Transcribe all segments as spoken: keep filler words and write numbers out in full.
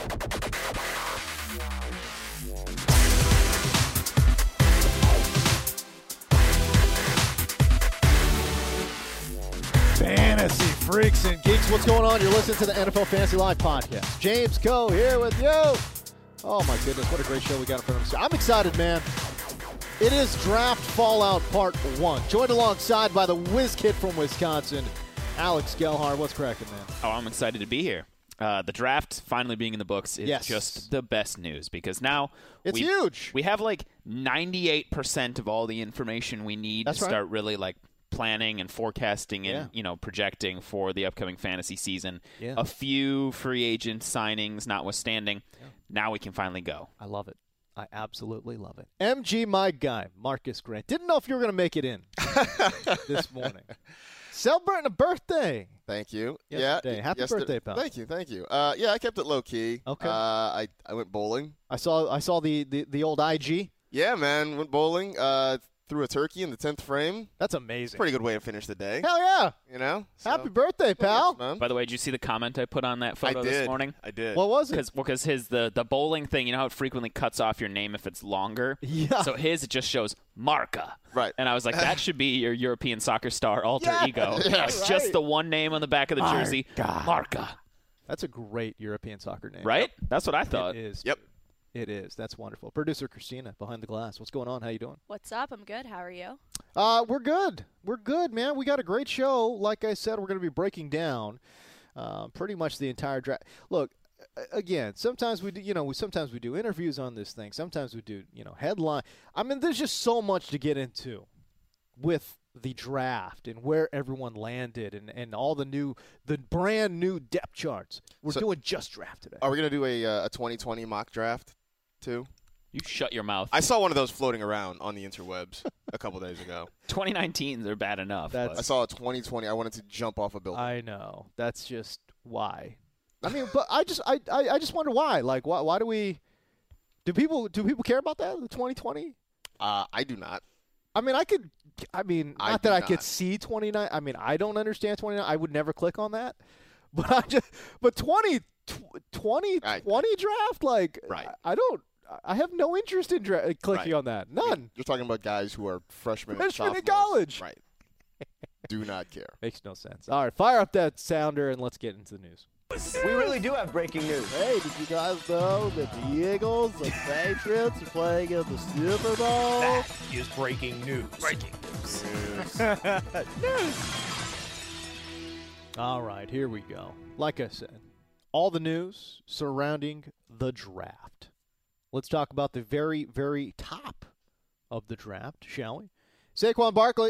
Fantasy freaks and geeks, what's going on? You're listening to the N F L Fantasy Live podcast. James Coe here with you. Oh my goodness, what a great show we got in front of us. I'm excited, man. It is Draft Fallout Part one. Joined alongside by the whiz kid from Wisconsin, Alex Gelhard. What's cracking, man? Oh, I'm excited to be here. Uh, the draft finally being in the books is yes. just the best news because now it's we, huge. We have like ninety-eight percent of all the information we need That's to right. start really like planning and forecasting and yeah. you know projecting for the upcoming fantasy season. Yeah. A few free agent signings notwithstanding, yeah. now we can finally go. I love it. I absolutely love it. M G, my guy, Marcus Grant. Didn't know if you were going to make it in this morning. Celebrating a birthday. Thank you. Yesterday. Yeah. Happy yesterday. birthday, pal. Thank you. Thank you. Uh, yeah, I kept it low key. Okay. Uh, I I went bowling. I saw I saw the, the, the old I G. Yeah, man. Went bowling. Uh, threw a turkey in the tenth frame. That's amazing. Pretty good way to finish the day. Hell yeah. You know. So, Happy birthday, pal. thanks, man. By the way, did you see the comment I put on that photo I did. this morning? I did. What was it? Because well, because his the the bowling thing, you know how it frequently cuts off your name if it's longer. Yeah. So his it just shows Marca. Right. And I was like, that should be your European soccer star alter Yeah. ego. Yeah, It's right. just the one name on the back of the jersey, Marca. Marca. That's a great European soccer name. Right? That's what I thought. It is. Yep. It is. That's wonderful. Producer Christina behind the glass. What's going on? How you doing? What's up? I'm good. How are you? Uh, we're good. We're good, man. We got a great show. Like I said, we're going to be breaking down uh, pretty much the entire draft. Look, again, sometimes we do, you know, we sometimes we do interviews on this thing. Sometimes we do, you know, headline. I mean, there's just so much to get into with the draft and where everyone landed and, and all the new, the brand new depth charts. We're So- doing just draft today. Are we gonna do a uh, a twenty twenty mock draft too? You shut your mouth. I saw one of those floating around on the interwebs a couple days ago. twenty nineteens are bad enough. That's- but- I saw a twenty twenty. I wanted to jump off a building. I know. That's just why. I mean, but I just I, I, I just wonder why. Like, why why do we? Do people do people care about that? The twenty twenty? Uh, I do not. I mean, I could. I mean, I not do that I not. could see twenty nine. I mean, I don't understand twenty nine. I would never click on that. But I just. But twenty twenty Right. twenty draft, like, Right. I, I don't. I have no interest in dra- clicking Right. on that. None. You're talking about guys who are freshmen, and Freshmen in sophomores. college. Right. Do not care. Makes no sense. All right, fire up that sounder and let's get into the news. We really do have breaking news. Hey, did you guys know that the Eagles, the Patriots, are playing in the Super Bowl? That is breaking news. Breaking All right, here we go. Like I said, all the news surrounding the draft. Let's talk about the very, very top of the draft, shall we? Saquon Barkley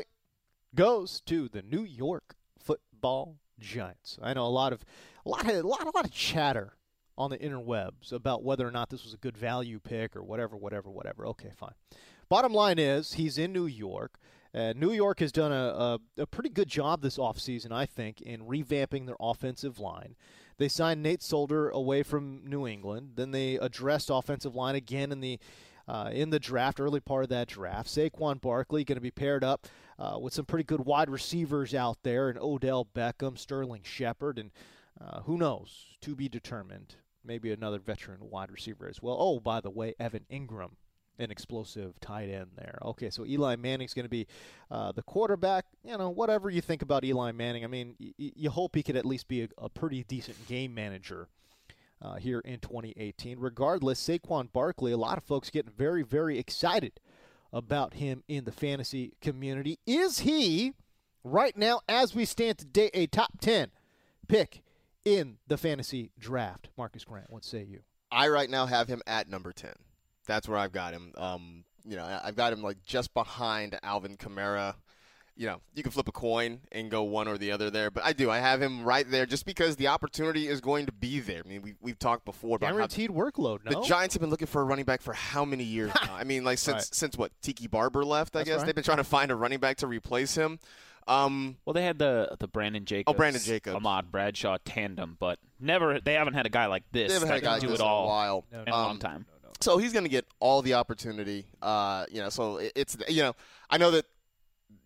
goes to the New York Football Giants. I know a lot of, a lot of, a lot, a lot of chatter on the interwebs about whether or not this was a good value pick or whatever, whatever, whatever. Okay, fine. Bottom line is he's in New York. Uh, New York has done a, a, a pretty good job this offseason, I think, in revamping their offensive line. They signed Nate Solder away from New England. Then they addressed offensive line again in the uh, in the draft, early part of that draft. Saquon Barkley going to be paired up uh, with some pretty good wide receivers out there, and Odell Beckham, Sterling Shepard, and uh, who knows, to be determined, maybe another veteran wide receiver as well. Oh, by the way, Evan Ingram, an explosive tight end there. Okay, so Eli Manning's going to be uh, the quarterback. You know, whatever you think about Eli Manning, I mean, y- you hope he could at least be a, a pretty decent game manager uh, here in twenty eighteen. Regardless, Saquon Barkley, a lot of folks getting very, very excited about him in the fantasy community. Is he, right now, as we stand today, a top ten pick in the fantasy draft? Marcus Grant, what say you? I right now have him at number ten. That's where I've got him. Um, you know, I've got him like just behind Alvin Kamara. You know, you can flip a coin and go one or the other there, but I do. I have him right there just because the opportunity is going to be there. I mean, we, we've talked before about Guaranteed how workload, no? the Giants have been looking for a running back for how many years now? I mean, like since Right. since what, Tiki Barber left, I That's guess. right. They've been trying to find a running back to replace him. Um, Well, they had the the Brandon Jacobs, Oh, Brandon Jacobs. Ahmad Bradshaw tandem, but never they haven't had a guy like this they haven't that had a guy can like do this it in a all while. No, in a Um, long time. So he's going to get all the opportunity. Uh, you know, so it, it's you know, I know that you know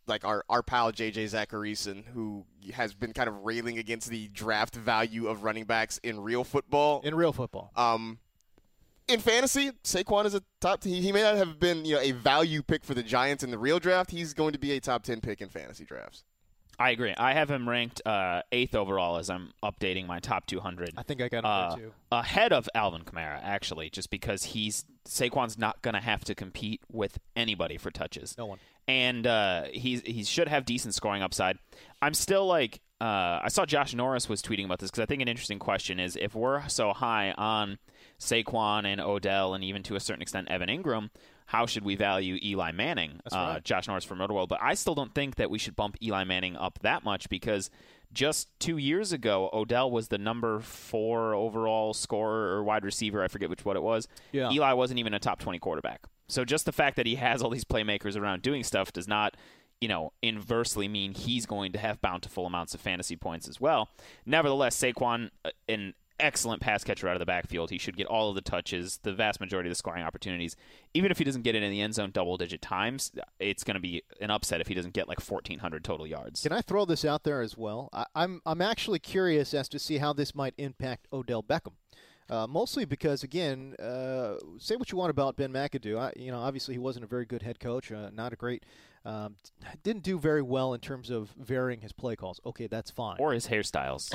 like our, our pal J J Zacharyson, who has been kind of railing against the draft value of running backs in real football. In real football. Um, in fantasy, Saquon is a top. He, he may not have been you know a value pick for the Giants in the real draft. He's going to be a top ten pick in fantasy drafts. I agree. I have him ranked uh, eighth overall as I'm updating my top two hundred. I think I got him uh, there too. Ahead of Alvin Kamara, actually, just because he's Saquon's not going to have to compete with anybody for touches. No one. And uh, he's he should have decent scoring upside. I'm still like uh, I saw Josh Norris was tweeting about this because I think an interesting question is if we're so high on Saquon and Odell and even to a certain extent Evan Ingram, how should we value Eli Manning? That's right. uh, Josh Norris from Rotoworld. But I still don't think that we should bump Eli Manning up that much because just two years ago, Odell was the number four overall scorer or wide receiver. I forget which what it was. Yeah. Eli wasn't even a top twenty quarterback. So just the fact that he has all these playmakers around doing stuff does not, you know, inversely mean he's going to have bountiful amounts of fantasy points as well. Nevertheless, Saquon, an excellent pass catcher out of the backfield. He should get all of the touches, the vast majority of the scoring opportunities. Even if he doesn't get it in the end zone double-digit times, it's going to be an upset if he doesn't get like fourteen hundred total yards. Can I throw this out there as well? I, I'm I'm actually curious as to see how this might impact Odell Beckham. Uh, mostly because, again, uh, say what you want about Ben McAdoo. I, you know, obviously he wasn't a very good head coach, uh, not a great, um, didn't do very well in terms of varying his play calls. Okay, that's fine. Or his hairstyles.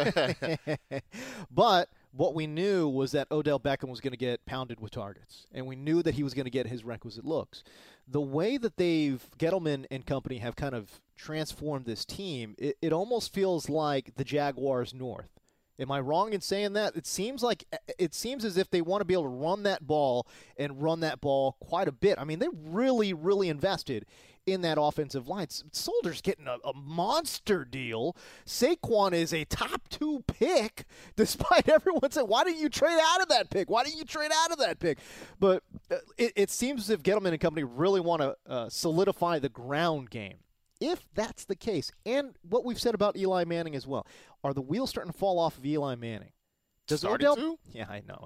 But what we knew was that Odell Beckham was going to get pounded with targets, and we knew that he was going to get his requisite looks. The way that they've, Gettleman and company have kind of transformed this team, it, it almost feels like the Jaguars North. Am I wrong in saying that? It seems like it seems as if they want to be able to run that ball and run that ball quite a bit. I mean, they really, really invested in that offensive line. Solder's getting a, a monster deal. Saquon is a top two pick, despite everyone saying, why didn't you trade out of that pick? Why didn't you trade out of that pick? But it, it seems as if Gettleman and company really want to uh, solidify the ground game. If that's the case, and what we've said about Eli Manning as well, are the wheels starting to fall off of Eli Manning? Does Starting Odell? to? Yeah, I know,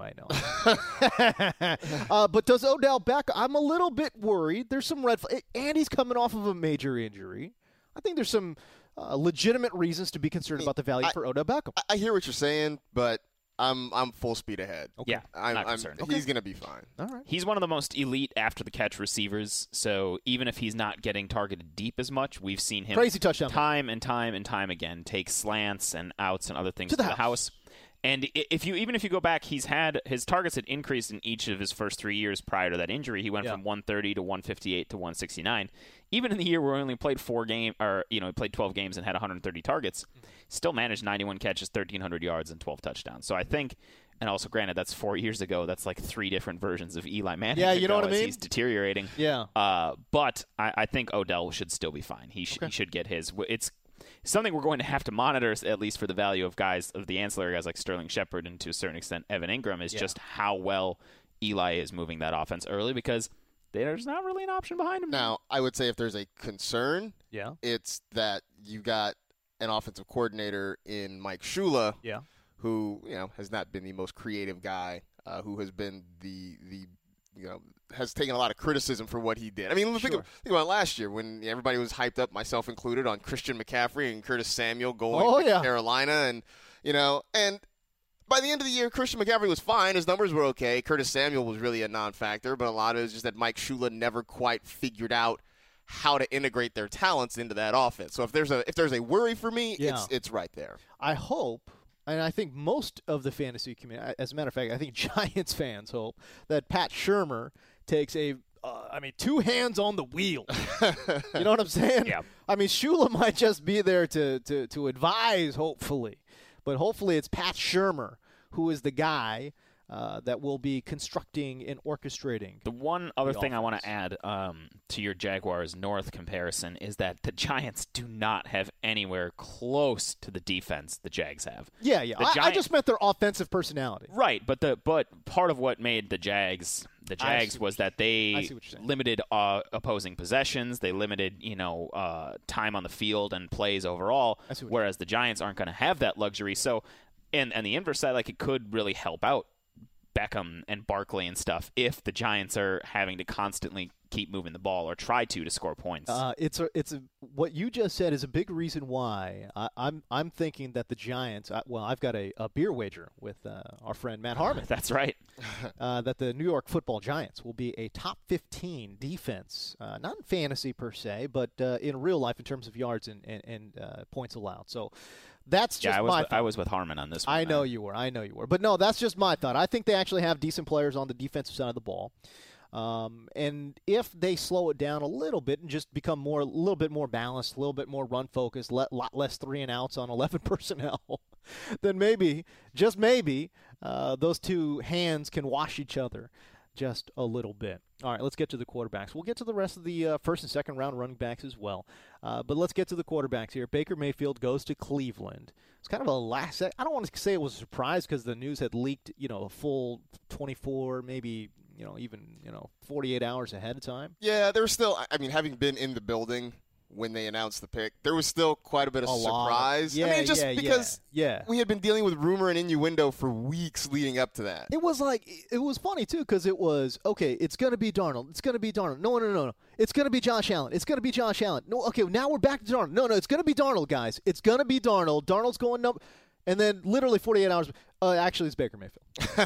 I know. uh, but does Odell Beckham? I'm a little bit worried. There's some red flags, and he's coming off of a major injury. I think there's some uh, legitimate reasons to be concerned about the value I, for Odell Beckham. I hear what you're saying, but I'm I'm full speed ahead. Okay. Yeah, I'm, not I'm, concerned. He's going to be fine. All right. He's one of the most elite after-the-catch receivers, so even if he's not getting targeted deep as much, we've seen him Crazy touchdown. time and time and time again take slants and outs and other things To the to the house. house. And i- if you even if you go back, he's had his targets had increased in each of his first three years prior to that injury. He went Yeah. from one thirty to one fifty-eight to one sixty-nine. Even in the year where he only played four game or you know he played twelve games and had one hundred thirty targets, still managed ninety-one catches, thirteen hundred yards, and twelve touchdowns. So I think. And also, granted, that's four years ago. That's like three different versions of Eli Manning. Yeah, you know ago what I as mean? He's deteriorating. Yeah. Uh, but I, I think Odell should still be fine. He, sh- Okay. he should get his. It's something we're going to have to monitor, at least for the value of guys, of the ancillary guys like Sterling Shepard and to a certain extent Evan Ingram, is Yeah. just how well Eli is moving that offense early because there's not really an option behind him. Now, I would say if there's a concern, Yeah. it's that you got an offensive coordinator in Mike Shula, Yeah. who you know has not been the most creative guy, uh, who has been the the you know has taken a lot of criticism for what he did. I mean, think, Sure. of, think about last year when everybody was hyped up, myself included, on Christian McCaffrey and Curtis Samuel going Oh, to yeah. Carolina, and you know, and by the end of the year, Christian McCaffrey was fine. His numbers were okay. Curtis Samuel was really a non-factor, but a lot of it is just that Mike Shula never quite figured out how to integrate their talents into that offense. So if there's a if there's a worry for me, Yeah. it's it's right there. I hope, and I think most of the fantasy community, as a matter of fact, I think Giants fans hope that Pat Shurmur takes a, uh, I mean, two hands on the wheel. You know what I'm saying? Yeah. I mean, Shula might just be there to, to, to advise, hopefully. But hopefully it's Pat Shurmur who is the guy uh, that will be constructing and orchestrating. The one other The thing I want offense. to add um, to your Jaguars North comparison is that the Giants do not have anywhere close to the defense the Jags have. Yeah, yeah. The I, I Giant- just meant their offensive personality. Right, but the but part of what made the Jags the I Jags see was what that they I see what you're saying. limited uh, opposing possessions, they limited you know uh, time on the field and plays overall. I see what you're Whereas the Giants aren't going to have that luxury. So, and and the inverse side, like it could really help out Beckham and Barkley and stuff if the Giants are having to constantly keep moving the ball or try to to score points. Uh, it's a, it's a, what you just said is a big reason why I, I'm I'm thinking that the Giants. I, well, I've got a, a beer wager with uh, our friend Matt Harmon. That's right. uh, that the New York Football Giants will be a top fifteen defense, uh, not in fantasy per se, but uh, in real life in terms of yards and and, and uh, points allowed. So. That's just yeah, I was my with, thought. I was with Harmon on this one. I know you were. I know you were. But no, that's just my thought. I think they actually have decent players on the defensive side of the ball. Um, and if they slow it down a little bit and just become more, a little bit more balanced, a little bit more run focused, a lot less three and outs on eleven personnel, then maybe, just maybe, uh, those two hands can wash each other just a little bit. All right, let's get to the quarterbacks. We'll get to the rest of the uh, first and second round running backs as well. Uh, but let's get to the quarterbacks here. Baker Mayfield goes to Cleveland. It's kind of a last sec- I don't want to say it was a surprise because the news had leaked, you know, a full twenty-four, maybe, you know, even, you know, forty-eight hours ahead of time. Yeah, there was still, I mean, having been in the building when they announced the pick, there was still quite a bit of A lot. surprise. Yeah, I mean, just yeah, because yeah, yeah. we had been dealing with rumor and innuendo for weeks leading up to that. It was like, it was funny, too, because it was, okay, it's going to be Darnold. It's going to be Darnold. No, no, no, no. It's going to be Josh Allen. It's going to be Josh Allen. No, okay, now we're back to Darnold. No, no, it's going to be Darnold, guys. It's going to be Darnold. Darnold's going number. And then literally forty-eight hours, uh, actually it's Baker Mayfield.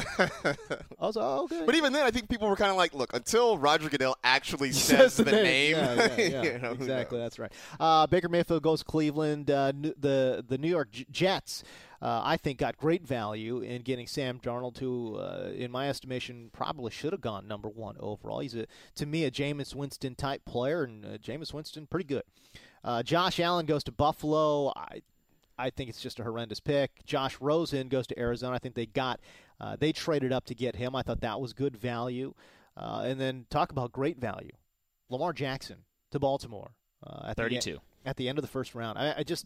I was like, oh, okay. But even then, I think people were kind of like, look, until Roger Goodell actually says the, the name. Yeah, yeah, yeah. you know, exactly, that's right. Uh, Baker Mayfield goes to Cleveland. Uh, the, the New York Jets, uh, I think, got great value in getting Sam Darnold, who, uh, in my estimation, probably should have gone number one overall. He's, a, to me, a Jameis Winston-type player, and uh, Jameis Winston, pretty good. Uh, Josh Allen goes to Buffalo. I I think it's just a horrendous pick. Josh Rosen goes to Arizona. I think they got, uh, they traded up to get him. I thought that was good value. Uh, and then talk about great value. Lamar Jackson to Baltimore. Uh, at thirty-two. The, at the end of the first round. I, I just,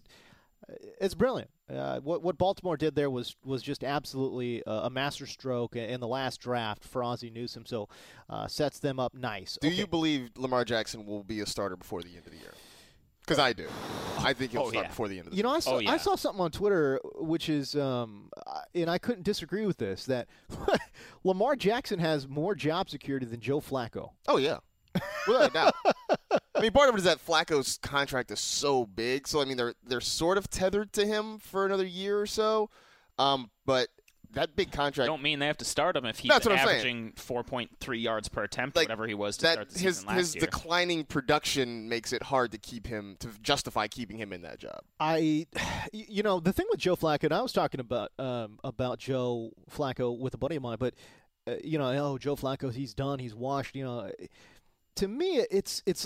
it's brilliant. Uh, what what Baltimore did there was was just absolutely a, a masterstroke in the last draft for Ozzie Newsome. So uh, sets them up nice. Do okay. you believe Lamar Jackson will be a starter before the end of the year? Because I do. I think he'll oh, start yeah. before the end of the You know, I season. saw, Oh, yeah. I saw something on Twitter, which is, um, and I couldn't disagree with this, that Lamar Jackson has more job security than Joe Flacco. Oh, yeah. Without a doubt. I mean, part of it is that Flacco's contract is so big. So, I mean, they're they're sort of tethered to him for another year or so. Um, but that big contract. Don't mean they have to start him if he's That's what I'm averaging four point three yards per attempt, Like, or whatever he was to that start the his season last his year. declining production makes it hard to keep him to justify keeping him in that job. I, you know, the thing with Joe Flacco, and I was talking about um, about Joe Flacco with a buddy of mine, but uh, you know, oh, Joe Flacco, he's done, he's washed. You know, to me, it's it's.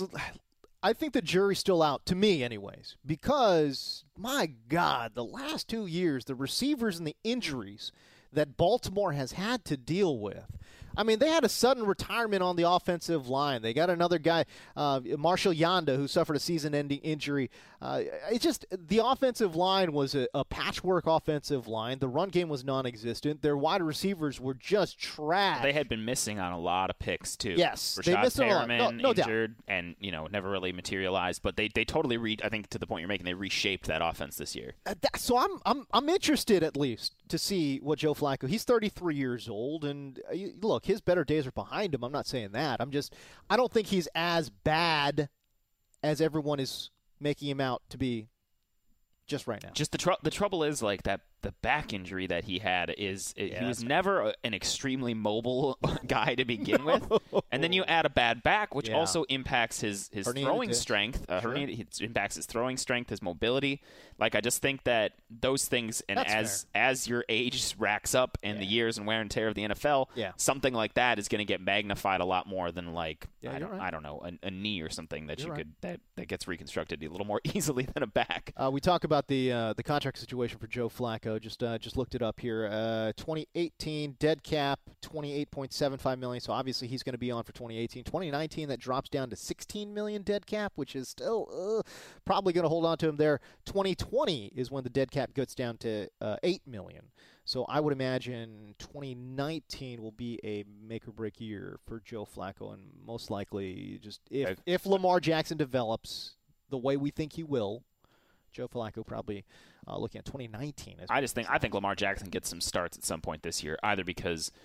I think the jury's still out, to me, anyways, because my God, the last two years, the receivers and the injuries that Baltimore has had to deal with. I mean, they had a sudden retirement on the offensive line. They got another guy, uh, Marshall Yanda, who suffered a season-ending injury. Uh, it just the offensive line was a, a patchwork offensive line. The run game was non-existent. Their wide receivers were just trash. They had been missing on a lot of picks too. Yes, Rashad they missed on a lot. Perriman No- no doubt. injured and you know never really materialized. But they, they totally re. I think to the point you're making, they reshaped that offense this year. Uh, that- so I'm I'm I'm interested at least to see what Joe Flacco. He's thirty-three years old, and uh, you- look, his better days are behind him. I'm not saying that. I'm just I don't think he's as bad as everyone is making him out to be just right now. Just the tr- the trouble is like that the back injury that he had is it, Yeah, he was that's never a, an extremely mobile guy to begin with, and then you add a bad back, which Yeah. also impacts his his Herniated throwing disc. strength. Uh, Sure. herniated, it impacts his throwing strength, his mobility. Like I just think that those things, and That's as as your age racks up and the Yeah. years and wear and tear of the N F L, Yeah. something like that is going to get magnified a lot more than like Yeah, I you're don't right. I don't know a, a knee or something that You're you right. could that that gets reconstructed a little more easily than a back. Uh, we talk about the uh, the contract situation for Joe Flacco. Just uh, just looked it up here. Uh, twenty eighteen dead cap, twenty-eight point seven five million. So obviously he's going to be on for twenty eighteen. twenty nineteen that drops down to sixteen million dead cap, which is still uh, probably going to hold on to him there. twenty twenty is when the dead cap gets down to uh, eight million. So I would imagine twenty nineteen will be a make or break year for Joe Flacco, and most likely just if I've- if Lamar Jackson develops the way we think he will, Joe Flacco probably uh, looking at twenty nineteen. As I just think I think Lamar Jackson gets some starts at some point this year, either because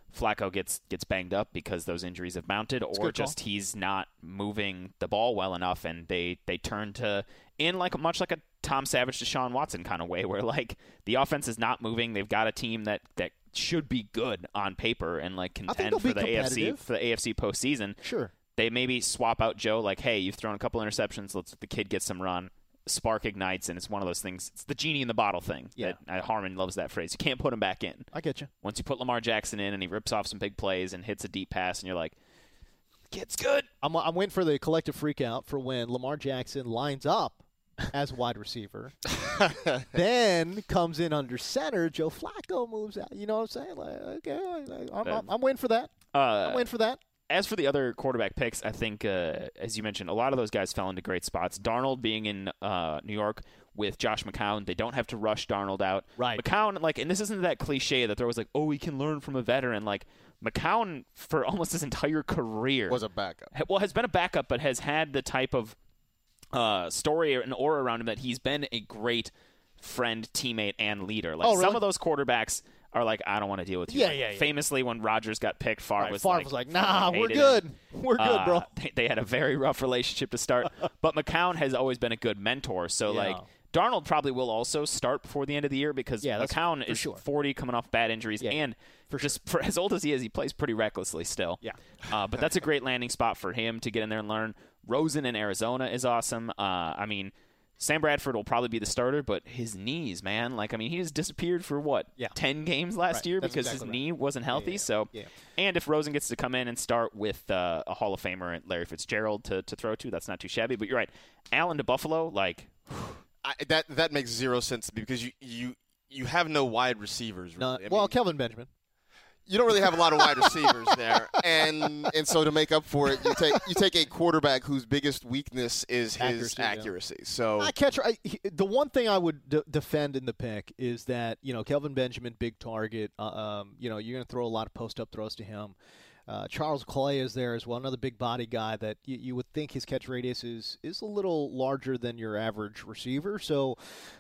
Flacco gets gets banged up because those injuries have mounted, or good just call. he's not moving the ball well enough, and they they turn to in like much like a Tom Savage, Deshaun Watson kind of way, where like the offense is not moving. They've got a team that that should be good on paper and like I think contend they'll for be the A F C competitive. for the A F C postseason. Sure. They maybe swap out Joe, like, hey, you've thrown a couple interceptions. Let's the kid get some run. Spark ignites, and it's one of those things. It's the genie in the bottle thing. Yeah. That, uh, Harmon loves that phrase. You can't put him back in. I get you. Once you put Lamar Jackson in and he rips off some big plays and hits a deep pass, and you're like, kid's good. I'm, I'm waiting for the collective freak out for when Lamar Jackson lines up as wide receiver, then comes in under center. Joe Flacco moves out. You know what I'm saying? Like, okay, like, I'm, I'm, I'm waiting for that. Uh, I'm waiting for that. As for the other quarterback picks, I think, uh, as you mentioned, a lot of those guys fell into great spots. Darnold being in uh, New York with Josh McCown, they don't have to rush Darnold out. Right. McCown, like, and this isn't that cliche that there was like, oh, he can learn from a veteran. Like, McCown, for almost his entire career, Was a backup. ha- well, has been a backup, but has had the type of uh, story and aura around him that he's been a great friend, teammate, and leader. Like, Oh, really? some of those quarterbacks are like, I don't want to deal with you. Yeah, Like, yeah, yeah. Famously, when Rodgers got picked, Favre Right, was Favre like, was like, nah, fucking we're hated good. him. We're good, Uh, bro. They, they had a very rough relationship to start, but McCown has always been a good mentor. So, Yeah. like, Darnold probably will also start before the end of the year because Yeah, that's McCown for is sure. forty, coming off bad injuries, Yeah, and for just for as old as he is, he plays pretty recklessly still. Yeah. uh, but that's a great landing spot for him to get in there and learn. Rosen in Arizona is awesome. Uh, I mean, Sam Bradford will probably be the starter, but his knees, man, like I mean, he just disappeared for what Yeah. ten games last Right, year that's because exactly his right. knee wasn't healthy. yeah, So, yeah. and if Rosen gets to come in and start with uh, a Hall of Famer, Larry Fitzgerald, to to throw to, that's not too shabby. But you're right, Allen to Buffalo, like. I, that that makes zero sense to me because you you, you have no wide receivers. Really. No, I well, mean, Kelvin Benjamin. you don't really have a lot of wide receivers there, and and so to make up for it, you take you take a quarterback whose biggest weakness is his Accuracy, yeah. accuracy. So I catch. I, he- the one thing I would d- defend in the pick is that you know Kelvin Benjamin, big target. Uh, um, you know you're going to throw a lot of post up throws to him. Uh, Charles Clay is there as well, another big body guy that you, you would think his catch radius is is a little larger than your average receiver. So,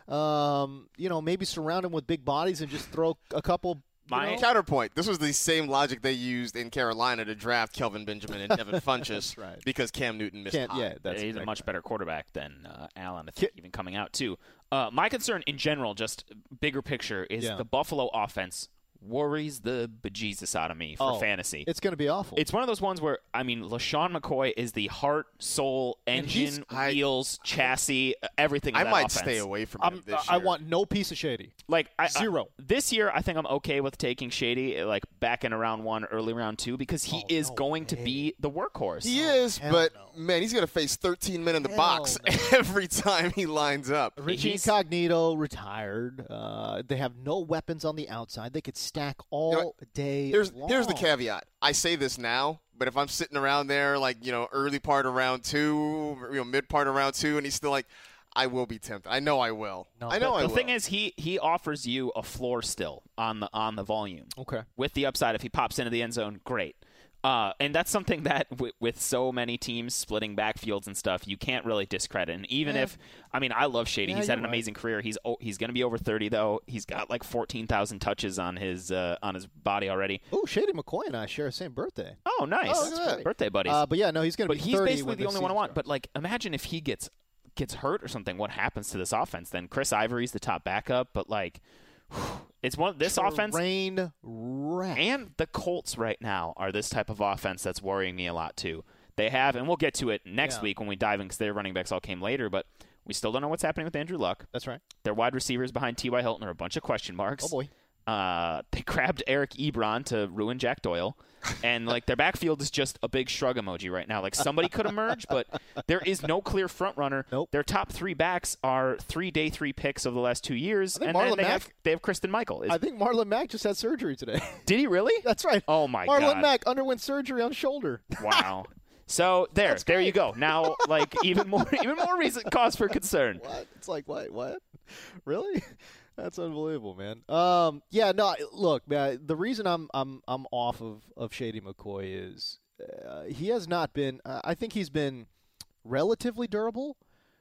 um, you know maybe surround him with big bodies and just throw a couple. you My- know- counterpoint: this was the same logic they used in Carolina to draft Kelvin Benjamin and Devin Funchess right. because Cam Newton missed. Can't, high. yeah, that's he's a exactly much right. better quarterback than uh, Allen, I think, Ki- even coming out, too. Uh, my concern in general, just bigger picture, is Yeah. the Buffalo offense worries the bejesus out of me for Oh, fantasy. It's going to be awful. It's one of those ones where, I mean, LaShawn McCoy is the heart, soul, And he's- engine, I- well's, chassis, uh, everything of I that might offense. stay away from I'm, him this I year. want no piece of shady. Like I, Zero. I- this year, I think I'm okay with taking Shady, like back in round one, early round two, because he Oh, is no going to way. be the workhorse. He is, hell but no. man, he's going to face thirteen men in the Hell box no. every time he lines up. Richie He's- Incognito retired. Uh, they have no weapons on the outside. They could stack all You know, day Here's long. here's the caveat. I say this now, but if I'm sitting around there, like you know, early part of round two, you know, mid part of round two, and he's still like, I will be tempted. I know I will. No, I know I The will. thing is, he he offers you a floor still on the on the volume. Okay. With the upside, if he pops into the end zone, great. Uh, and that's something that w- with so many teams splitting backfields and stuff, you can't really discredit. And even Yeah. if, I mean, I love Shady. Yeah, he's had you're an right. amazing career. He's oh, he's going to be over thirty though. He's got like fourteen thousand touches on his uh, on his body already. Oh, Shady McCoy and I share the same birthday. Oh, nice. Oh, look at that. Birthday buddies. Uh, but yeah, no, he's going to but be he's thirty basically when the the only one I season want. starts. But like, imagine if he gets gets hurt or something. What happens to this offense then? Chris Ivory's the top backup, but like, it's one this offense Rain wreck. and the Colts right now are this type of offense that's worrying me a lot too. They have, and we'll get to it next Yeah. week when we dive in because their running backs all came later, but we still don't know what's happening with Andrew Luck. That's right. Their wide receivers behind T Y. Hilton are a bunch of question marks. Oh boy. Uh, they grabbed Eric Ebron to ruin Jack Doyle. And, like, their backfield is just a big shrug emoji right now. Like, somebody could emerge, but there is no clear front runner. Nope. Their top three backs are three day three picks of the last two years. I think And then Marlon they Mack- have, they have Kristen Michael. Is, I think Marlon Mack just had surgery today. did he really? That's right. Oh, my Marlon God. Mack underwent surgery on shoulder. Wow. So there, That's there you great. go. Now, like, even more, even more reason cause for concern. What? It's like what? What? Really? That's unbelievable, man. Um, yeah, no. Look, man, the reason I'm I'm I'm off of, of Shady McCoy is uh, he has not been. Uh, I think he's been relatively durable,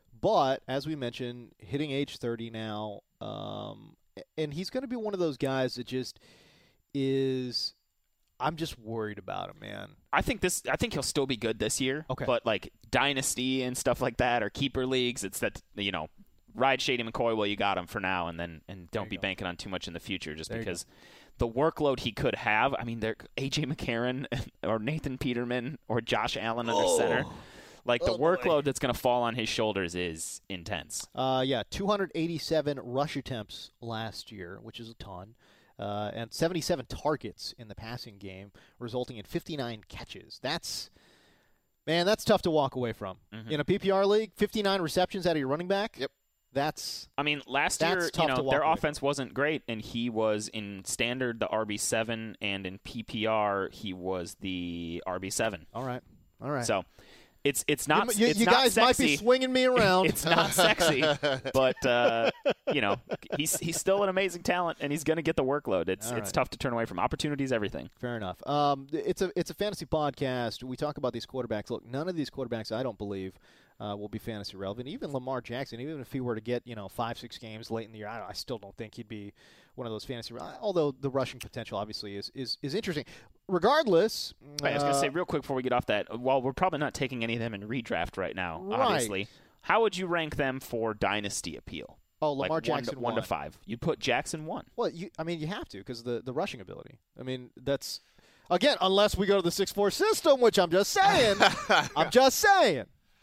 but as we mentioned, hitting age thirty now, um, and he's going to be one of those guys that just is. I'm just worried about him, man. I think this. I think he'll still be good this year. Okay. But like dynasty and stuff like that, or keeper leagues, it's that you know, ride Shady McCoy while you got him for now, and then and don't be go. banking on too much in the future, just There you because the workload he could have. I mean, there A J McCarron or Nathan Peterman or Josh Allen under center. Like the Oh, boy. workload that's going to fall on his shoulders is intense. Uh, yeah, two hundred eighty-seven rush attempts last year, which is a ton. Uh, and seventy-seven targets in the passing game, resulting in fifty-nine catches. That's, man, that's tough to walk away from. Mhm. In a P P R league, fifty-nine receptions out of your running back. Yep. That's I mean, last That's year, tough you to know, walk their away offense wasn't great, and he was in standard the R B seven, and in P P R he was the R B seven. all right. All right. So it's it's not you, you, it's you not guys sexy. might be swinging me around. It's not sexy, but uh, you know, he's he's still an amazing talent, and he's going to get the workload. It's All it's right. tough to turn away from opportunities, everything. Fair enough. Um, it's a it's a fantasy podcast. We talk about these quarterbacks. Look, none of these quarterbacks, I don't believe, uh, will be fantasy relevant. Even Lamar Jackson, even if he were to get you know five six games late in the year, I, I still don't think he'd be one of those fantasy. Although the rushing potential obviously is is, is interesting. Regardless, Wait, I was going to uh, say real quick before we get off that. While we're probably not taking any of them in redraft right now, Right. obviously, how would you rank them for dynasty appeal? oh Like Lamar one Jackson to, one to five. You'd put Jackson one. Well, you, I mean, you have to because the the rushing ability. I mean, that's again, unless we go to the six four system, which I'm just saying. I'm just saying.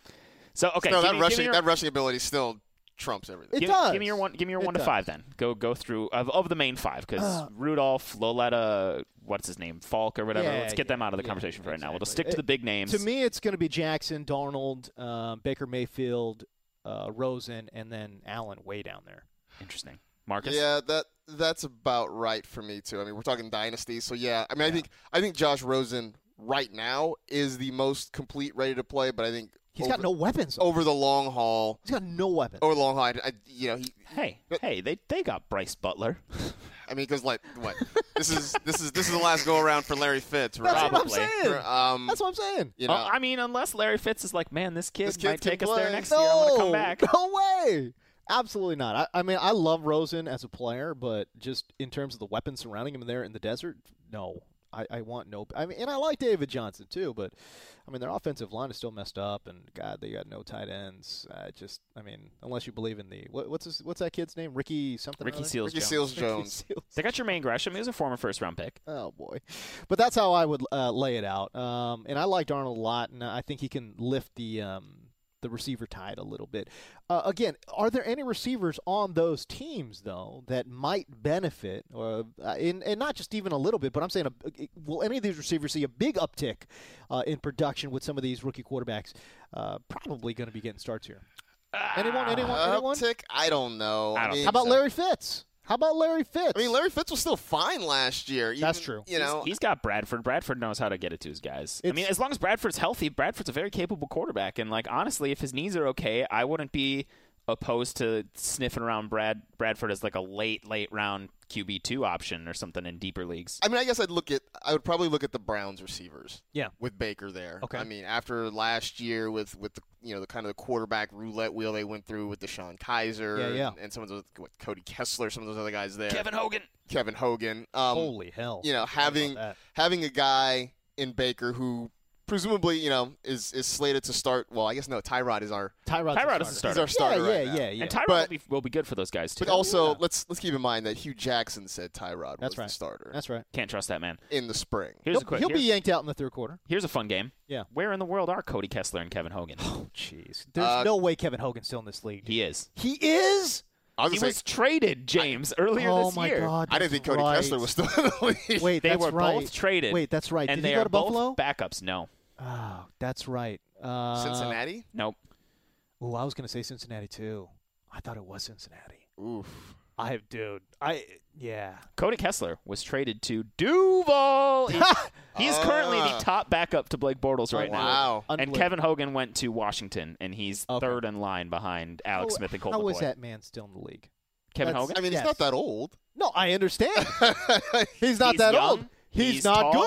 So okay, no, give that me, give rushing me your, that rushing ability still trumps everything. It give, does. Give me your one. Give me your It one to does. five then. Go go through of, of the main five because Uh, Rudolph, Loletta, what's his name, Falk or whatever. Yeah, Let's get them yeah, out of the yeah, conversation for right now. We'll just exactly. stick to the big names. To me, it's going to be Jackson, Darnold, um, Baker Mayfield, uh, Rosen, and then Allen way down there. Interesting. Marcus. Yeah, that that's about right for me too. I mean, we're talking dynasty, so yeah. I mean, I think I think Josh Rosen right now is the most complete, ready to play. But I think He's over, got no weapons. over the long haul. He's got no weapons. Over the long haul, I, I, you know, he. Hey, hey, they they got Bryce Butler. I mean, because like what? this is this is this is the last go around for Larry Fitz, right? That's what I'm Probably. saying. Um, That's what I'm saying. you know, Oh, I mean, unless Larry Fitz is like, man, this kid This kid might can take us there play. next no, year. I'm gonna come back. no way. Absolutely not. I, I mean, I love Rosen as a player, but just in terms of the weapons surrounding him there in the desert, no. I, I want no. I mean, and I like David Johnson too, but I mean, their offensive line is still messed up, and God, they got no tight ends. Uh, just, I mean, unless you believe in the what, what's his, what's that kid's name? Ricky something. or Ricky other? Seals Ricky Jones. Seals Ricky Jones. Seals. They got Jermaine Gresham. He was a former first round pick. Oh boy, but that's how I would uh, lay it out. Um, and I like Darnold a lot, and I think he can lift the um, the receiver tide a little bit. Uh, again, are there any receivers on those teams though that might benefit, or uh, in, and not just even a little bit, but I'm saying, a, will any of these receivers see a big uptick uh, in production with some of these rookie quarterbacks? Uh, probably going to be getting starts here. Anyone? Anyone? Anyone? uptick? I don't know. I don't mean, How about so. Larry Fitz? How about Larry Fitz? I mean, Larry Fitz was still fine last year. Even, That's true. You know, he's, he's got Bradford. Bradford knows how to get it to his guys. I It's- mean, as long as Bradford's healthy, Bradford's a very capable quarterback. And like honestly, if his knees are okay, I wouldn't be opposed to sniffing around Brad Bradford as like a late, late round Q B two option or something in deeper leagues. I mean, I guess I'd look at. I would probably look at the Browns receivers. Yeah. With Baker there. Okay. I mean, after last year with with the you know the kind of the quarterback roulette wheel they went through with Deshaun Kaiser. Yeah, yeah. And, and some of those, what, Cody Kessler, some of those other guys there. Kevin Hogan. Kevin Hogan. Um, Holy hell! you know, Forgot about having that. having a guy in Baker who presumably you know is is slated to start. Well, I guess no. Tyrod is our Tyrod's Tyrod the is the starter. he's our starter Yeah, right yeah, now. yeah, yeah. And Tyrod But- will, be, will be good for those guys too. But also, Yeah. let's let's keep in mind that Hugh Jackson said Tyrod That's was right. the starter That's right. Can't trust that man. in the spring. Here's He'll, a quick. he'll be here's, yanked out in the third quarter. here's a fun game. Yeah. Where in the world are Cody Kessler and Kevin Hogan? Oh, jeez. There's Uh, no way Kevin Hogan's still in this league. He is. He is? I was He gonna was say, traded, James, earlier oh, this my year. God. I didn't think that's Cody right. Kessler was still in the league. Wait, They that's were right. both traded. Wait, that's right. And Did they he go are to Buffalo? both backups. No. Oh, that's right. Uh, Cincinnati. Nope. Oh, I was going to say Cincinnati, too. I thought it was Cincinnati. Oof. I, dude. I, yeah. Cody Kessler was traded to Duval. He- he's currently the Ah. top backup to Blake Bortles right now. Wow. And Unbelievable. Kevin Hogan went to Washington, and he's Okay. third in line behind Alex How- Smith and Colt How McCoy. is that man still in the league? Kevin That's- Hogan? I mean, Yes. he's not that old. No, I understand. He's not He's that young. old. He's, He's not tall. good.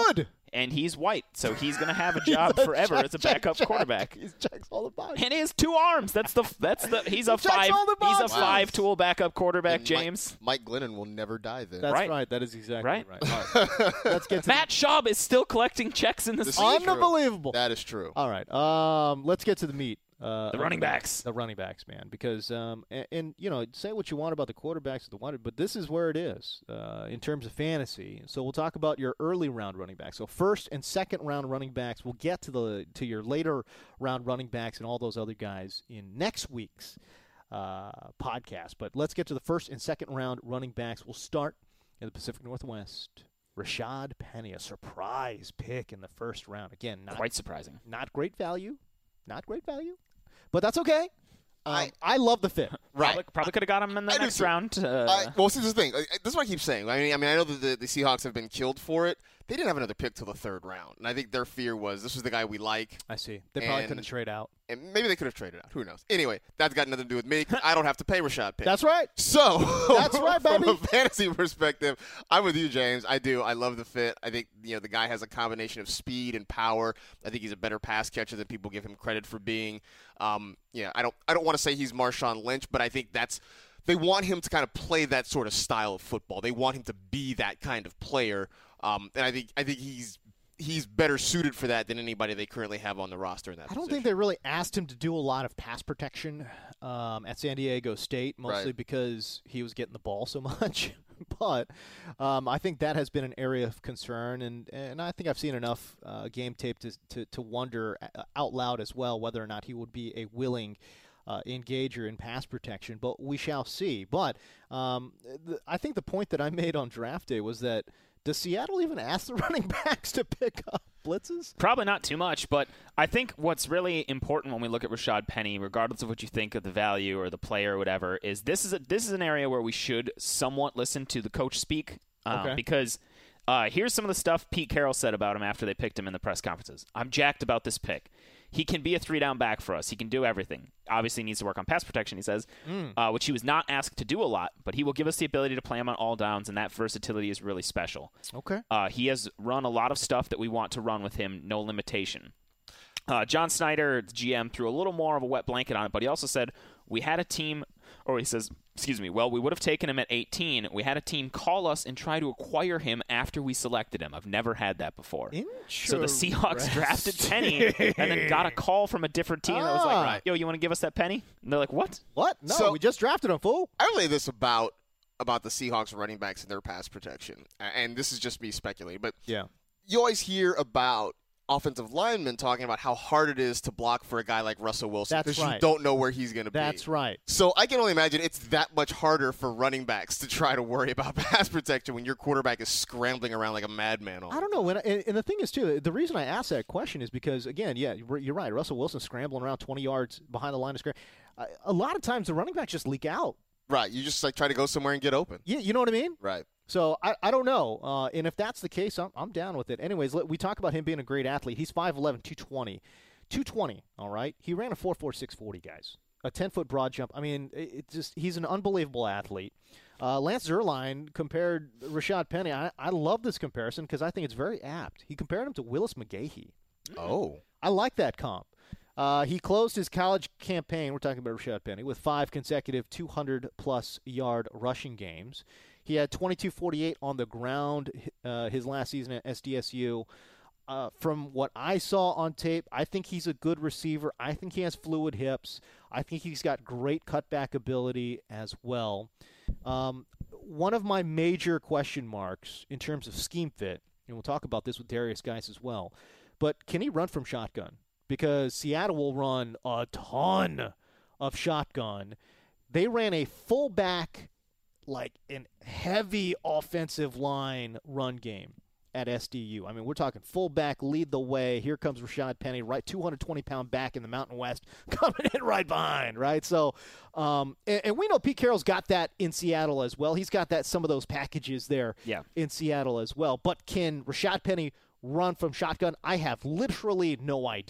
and he's white, so he's going to have a job forever check, as a check, backup check. quarterback. He checks all the boxes. And he has two arms. That's the that's the he's a He checks five all the he's a boxes. five tool backup quarterback, And James. Mike, Mike Glennon will never die then. That's right. Right. That is exactly Right. right. All right. Let's get to Matt Schaub is still collecting checks in the This season. is true. Unbelievable. That is true. All right. Um, let's get to the meat. Uh, The running backs. The running backs, man. Because, um, and, and, you know, say what you want about the quarterbacks of the one, but this is where it is uh, in terms of fantasy. So we'll talk about your early round running backs. So first and second round running backs. We'll get to the to your later round running backs and all those other guys in next week's uh, podcast. But let's get to the first and second round running backs. We'll start in the Pacific Northwest. Rashad Penny, a surprise pick in the first round. Again, not Quite surprising. not great value. Not great value. But that's okay. Um, I- I love the fit. Right. Probably, probably could have got him in the I do next too. round. Uh, I, well, see, this is the thing. I- This is what I keep saying. I mean, I mean, I know that the, the Seahawks have been killed for it. They didn't have another pick till the third round, and I think their fear was this was the guy we like, I see. They probably And- couldn't trade out. and maybe they could have traded out. Who knows? Anyway, that's got nothing to do with me. 'Cause I don't have to pay Rashad pick. That's right. So That's right, from baby. a fantasy perspective, I'm with you, James. I do. I love the fit. I think you know the guy has a combination of speed and power. I think he's a better pass catcher than people give him credit for being. Um, yeah, I don't. I don't want to say he's Marshawn Lynch, but I think that's. They want him to kind of play that sort of style of football. They want him to be that kind of player. Um, and I think. I think he's. He's better suited for that than anybody they currently have on the roster in that I don't position. think they really asked him to do a lot of pass protection um, at San Diego State, mostly Right. because he was getting the ball so much. But um, I think that has been an area of concern, and, and I think I've seen enough uh, game tape to, to, to wonder uh, out loud as well whether or not he would be a willing uh, engager in pass protection. But we shall see. But um, th- I think the point that I made on draft day was that does Seattle even ask the running backs to pick up blitzes? Probably not too much, but I think what's really important when we look at Rashad Penny, regardless of what you think of the value or the player or whatever, is this is a, this is an area where we should somewhat listen to the coach speak uh, Okay. because uh, here's some of the stuff Pete Carroll said about him after they picked him in the press conferences. I'm jacked about this pick. He can be a three-down back for us. He can do everything. Obviously, he needs to work on pass protection, he says, Mm. uh, which he was not asked to do a lot, but he will give us the ability to play him on all downs, and that versatility is really special. Okay. Uh, he has run a lot of stuff that we want to run with him, no limitation. Uh, John Snyder, the G M, threw a little more of a wet blanket on it, but he also said, we had a team, or he says, excuse me, well, we would have taken him at eighteen. We had a team call us and try to acquire him after we selected him. I've never had that before. So the Seahawks drafted Penny and then got a call from a different team that was Ah. like, yo, you want to give us that Penny? And they're like, what? What? No, So- we just drafted him, fool. I relay this about about the Seahawks running backs and their pass protection, A- and this is just me speculating, but Yeah. you always hear about offensive linemen talking about how hard it is to block for a guy like Russell Wilson That's because right. you don't know where he's going to be. That's right. So I can only imagine it's that much harder for running backs to try to worry about pass protection when your quarterback is scrambling around like a madman. All I don't know. When and, and the thing is, too, the reason I asked that question is because, again, yeah, you're you're right. Russell Wilson scrambling around twenty yards behind the line of scrimmage. Uh, a lot of times the running backs just leak out. Right. You just like try to go somewhere and get open. You, you know what I mean? Right. So I, I don't know. Uh, and if that's the case, I'm, I'm down with it. Anyways, let, we talk about him being a great athlete. He's five eleven, two twenty. two twenty, all right? He ran a four four six forty, guys. A ten-foot broad jump. I mean, it, it just he's an unbelievable athlete. Uh, Lance Zierlein compared Rashad Penny. I, I love this comparison because I think it's very apt. He compared him to Willis McGahee. Oh. I like that comp. Uh, he closed his college campaign, we're talking about Rashad Penny, with five consecutive two hundred plus yard rushing games. He had twenty-two forty-eight on the ground uh, his last season at S D S U. Uh, from what I saw on tape, I think he's a good receiver. I think he has fluid hips. I think he's got great cutback ability as well. Um, one of my major question marks in terms of scheme fit, and we'll talk about this with Darius Geis as well, but can he run from shotgun? Because Seattle will run a ton of shotgun. They ran a fullback, like an heavy offensive line run game at S D U. I mean, we're talking fullback, lead the way. Here comes Rashad Penny, right, two hundred twenty pound back in the Mountain West, coming in right behind, right? So, um, and, and we know Pete Carroll's got that in Seattle as well. He's got that some of those packages there Yeah. in Seattle as well. But can Rashad Penny run from shotgun? I have literally no idea.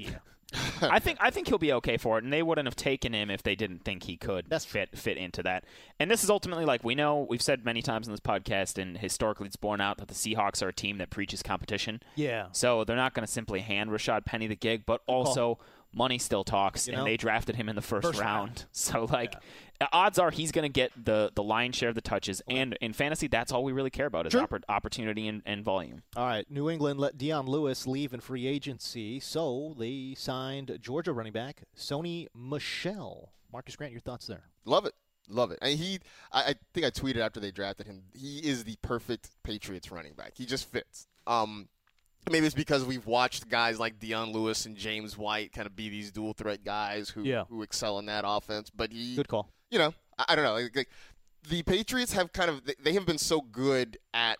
I think I think he'll be okay for it, and they wouldn't have taken him if they didn't think he could That's fit fit into that. And this is ultimately, like we know, we've said many times in this podcast, and historically it's borne out that the Seahawks are a team that preaches competition. Yeah. So they're not going to simply hand Rashad Penny the gig, but also money still talks, You and know? they drafted him in the first, First round. round. So, like, odds are he's going to get the, the lion's share of the touches, and in fantasy, that's all we really care about is Sure. oppor- opportunity and, and volume. All right, New England let Dion Lewis leave in free agency, so they signed Georgia running back Sony Michel. Marcus Grant, your thoughts there? Love it. Love it. And he, I, I think I tweeted after they drafted him, he is the perfect Patriots running back. He just fits. Um, maybe it's because we've watched guys like Dion Lewis and James White kind of be these dual threat guys who, Yeah. who excel in that offense. But he, Good call. you know, I, I don't know. Like, like, the Patriots have kind of, they have been so good at,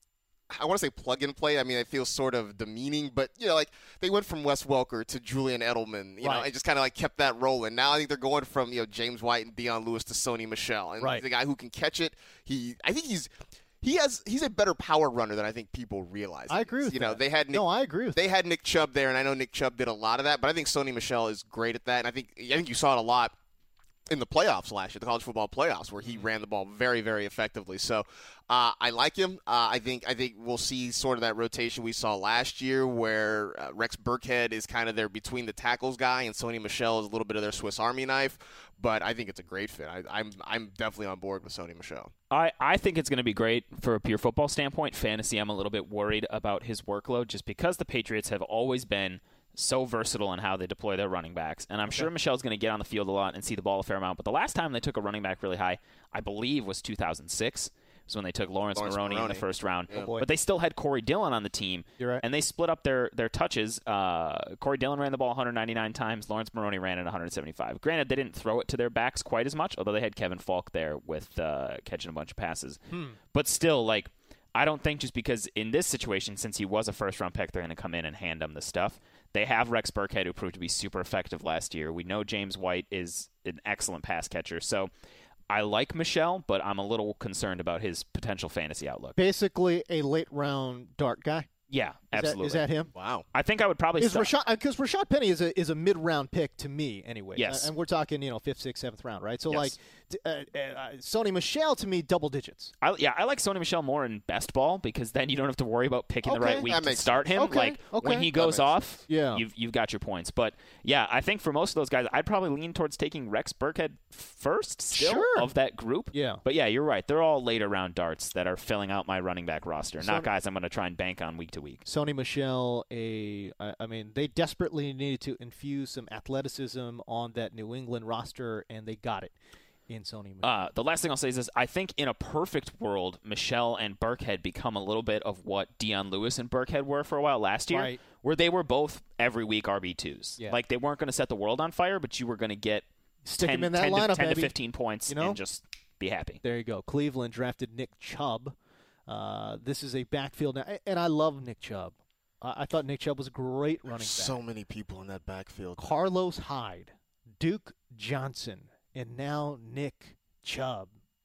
I want to say plug and play. I mean, it feels sort of demeaning, but, you know, like they went from Wes Welker to Julian Edelman, you know, Right. and just kind of like kept that rolling. Now I think they're going from, you know, James White and Dion Lewis to Sony Michel. And Right. he's a guy who can catch it. He, I think he's, he has, he's a better power runner than I think people realize. I he agree is. with You know, that. they had Nick, No, I agree with they that. had Nick Chubb there, and I know Nick Chubb did a lot of that, but I think Sony Michel is great at that. And I think, I think you saw it a lot in the playoffs last year, the college football playoffs, where he ran the ball very, very effectively. So uh, I like him. Uh, I think I think we'll see sort of that rotation we saw last year, where uh, Rex Burkhead is kind of their between the tackles guy, and Sony Michel is a little bit of their Swiss Army knife. But I think it's a great fit. I, I'm I'm definitely on board with Sony Michel. I, I think it's going to be great for a pure football standpoint. Fantasy, I'm a little bit worried about his workload just because the Patriots have always been so versatile in how they deploy their running backs. And I'm okay. sure Michel's going to get on the field a lot and see the ball a fair amount. But the last time they took a running back really high, I believe, was two thousand six. Was when they took Lawrence, Lawrence Maroney, Maroney in the first round. Yeah. Oh, but they still had Corey Dillon on the team. You're right. And they split up their, their touches. Uh, Corey Dillon ran the ball one hundred ninety-nine times. Lawrence Maroney ran it one hundred seventy-five. Granted, they didn't throw it to their backs quite as much, although they had Kevin Falk there with uh, catching a bunch of passes. Hmm. But still, like, I don't think just because in this situation, since he was a first-round pick, they're going to come in and hand him the stuff. They have Rex Burkhead, who proved to be super effective last year. We know James White is an excellent pass catcher. So I like Michel, but I'm a little concerned about his potential fantasy outlook. Basically a late-round dart guy. Yeah, Is absolutely. That, is that him? Wow. I think I would probably Is start. Rashad because Rashad Penny is a is a mid round pick to me anyway. Yes. And we're talking you know fifth, sixth, seventh round, right? So Yes. like t- uh, uh, Sony Michel to me double digits. I, yeah, I like Sony Michel more in best ball because then you don't have to worry about picking the Okay. right week That to makes start sense. him. Okay, Like okay. when he That goes makes off, sense. Yeah. you've you've got your points. But yeah, I think for most of those guys, I'd probably lean towards taking Rex Burkhead first still Sure. of that group. Yeah. But yeah, you're right. They're all later round darts that are filling out my running back roster, So- not guys I'm going to try and bank on week to week. Sony Michel, a I, I mean, they desperately needed to infuse some athleticism on that New England roster, and they got it in Sony Michel. Uh, the last thing I'll say is this. I think in a perfect world, Michel and Burkhead become a little bit of what Dion Lewis and Burkhead were for a while last year, Right. where they were both every week R B twos. Yeah. Like they weren't going to set the world on fire, but you were going to get Stick ten, him in that ten, lineup, to, ten to baby. fifteen points You know? and just be happy. There you go. Cleveland drafted Nick Chubb. Uh, this is a backfield, now, and I love Nick Chubb. I, I thought Nick Chubb was a great running back. So many people in that backfield. Carlos Hyde, Duke Johnson, and now Nick Chubb.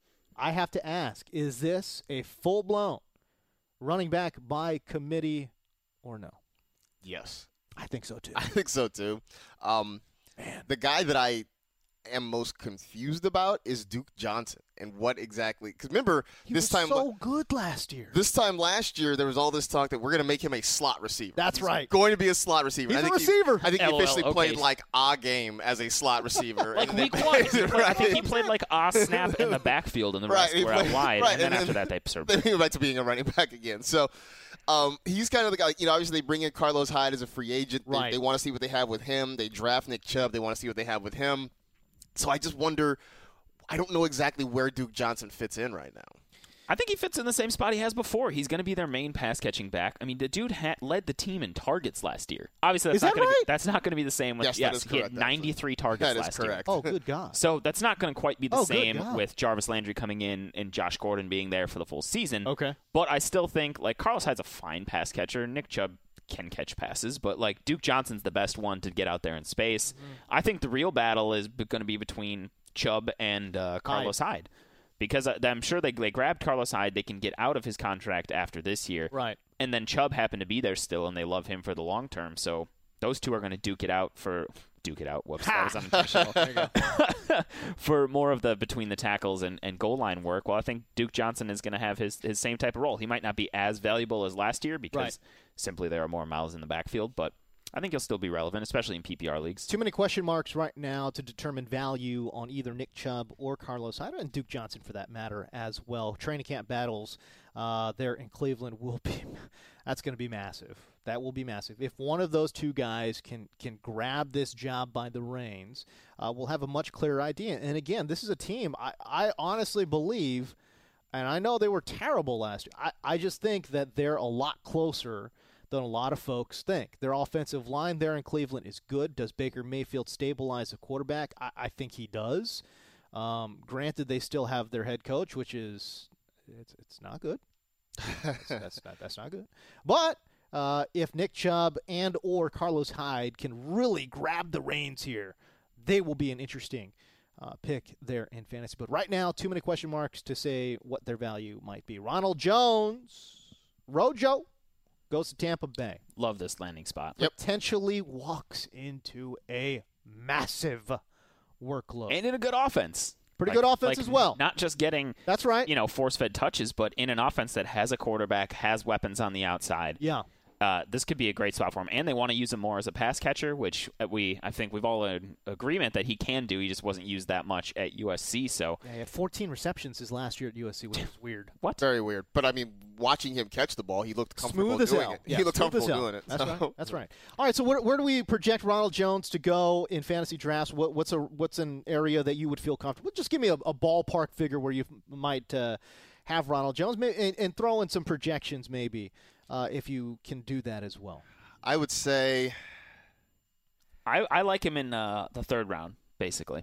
I have to ask, is this a full-blown running back by committee or no? Yes. I think so, too. I think so too. Um, Man. The guy that I am most confused about is Duke Johnson and what exactly. Because remember, He this was time so good last year. this time last year, there was all this talk that we're going to make him a slot receiver. That's He's right. Going to be a slot receiver. He's I a think he- receiver. I think he L O L, officially okay. played like a game as a slot receiver. Like and week then- one, he played- I think he Right. played like a snap in the backfield, and the Right, rest he were played- out wide. right, and then and after then- that, they served. Then he went back to being a running back again. So um, he's kind of the guy, you know, obviously they bring in Carlos Hyde as a free agent. They, Right. they want to see what they have with him. They draft Nick Chubb. They want to see what they have with him. So I just wonder, I don't know exactly where Duke Johnson fits in right now. I think he fits in the same spot he has before. He's going to be their main pass catching back. I mean, the dude ha- led the team in targets last year. Obviously, that's Is not that going right? to be that's not going to be the same with Yes, that yes, is he had correct, actually. ninety-three targets That is last correct. oh, good God. So that's not going to quite be the Oh, good same God. with Jarvis Landry coming in and Josh Gordon being there for the full season. Okay. But I still think like Carlos Hyde's a fine pass catcher. Nick Chubb can catch passes, but like Duke Johnson's the best one to get out there in space. Mm-hmm. I think the real battle is going to be between Chubb and uh, Carlos Hyde. Because I'm sure they they grabbed Carlos Hyde, they can get out of his contract after this year, Right. and then Chubb happened to be there still, and they love him for the long term. So those two are going to duke it out for duke it out. Whoops, that was unintentional. There you go. For more of the between the tackles and, and goal line work. Well, I think Duke Johnson is going to have his his same type of role. He might not be as valuable as last year because Right. simply there are more mouths in the backfield, but I think he'll still be relevant, especially in P P R leagues. Too many question marks right now to determine value on either Nick Chubb or Carlos Hyde, and Duke Johnson for that matter as well. Training camp battles uh, there in Cleveland will be that's going to be massive. That will be massive. If one of those two guys can can grab this job by the reins, uh, we'll have a much clearer idea. And again, this is a team I, I honestly believe, and I know they were terrible last year. I, I just think that they're a lot closer than a lot of folks think. Their offensive line there in Cleveland is good. Does Baker Mayfield stabilize a quarterback? I, I think he does. Um, granted, they still have their head coach, which is it's it's not good. that's, that's not that's not good. But uh, if Nick Chubb and or Carlos Hyde can really grab the reins here, they will be an interesting uh, pick there in fantasy. But right now, too many question marks to say what their value might be. Ronald Jones, Rojo, goes to Tampa Bay. Love this landing spot. Yep. Potentially walks into a massive workload. And in a good offense. Pretty Like- good offense like as well. Not just getting, That's right. you know, force-fed touches, but in an offense that has a quarterback, has weapons on the outside. Yeah. Uh, this could be a great spot for him, and they want to use him more as a pass catcher, which we I think we've all in agreement that he can do. He just wasn't used that much at U S C. So Yeah, he had fourteen receptions his last year at U S C, which was weird. what? Very weird. But I mean, watching him catch the ball, he looked comfortable Smooth as doing hell. it. Yeah, he looked smooth as comfortable hell. doing it. That's so. right. That's right. All right. So where, where do we project Ronald Jones to go in fantasy drafts? What, what's a what's an area that you would feel comfortable? Just give me a, a ballpark figure where you f- might uh, have Ronald Jones, may- and, and throw in some projections maybe uh, if you can do that as well. I would say I, I like him in uh, the third round, basically.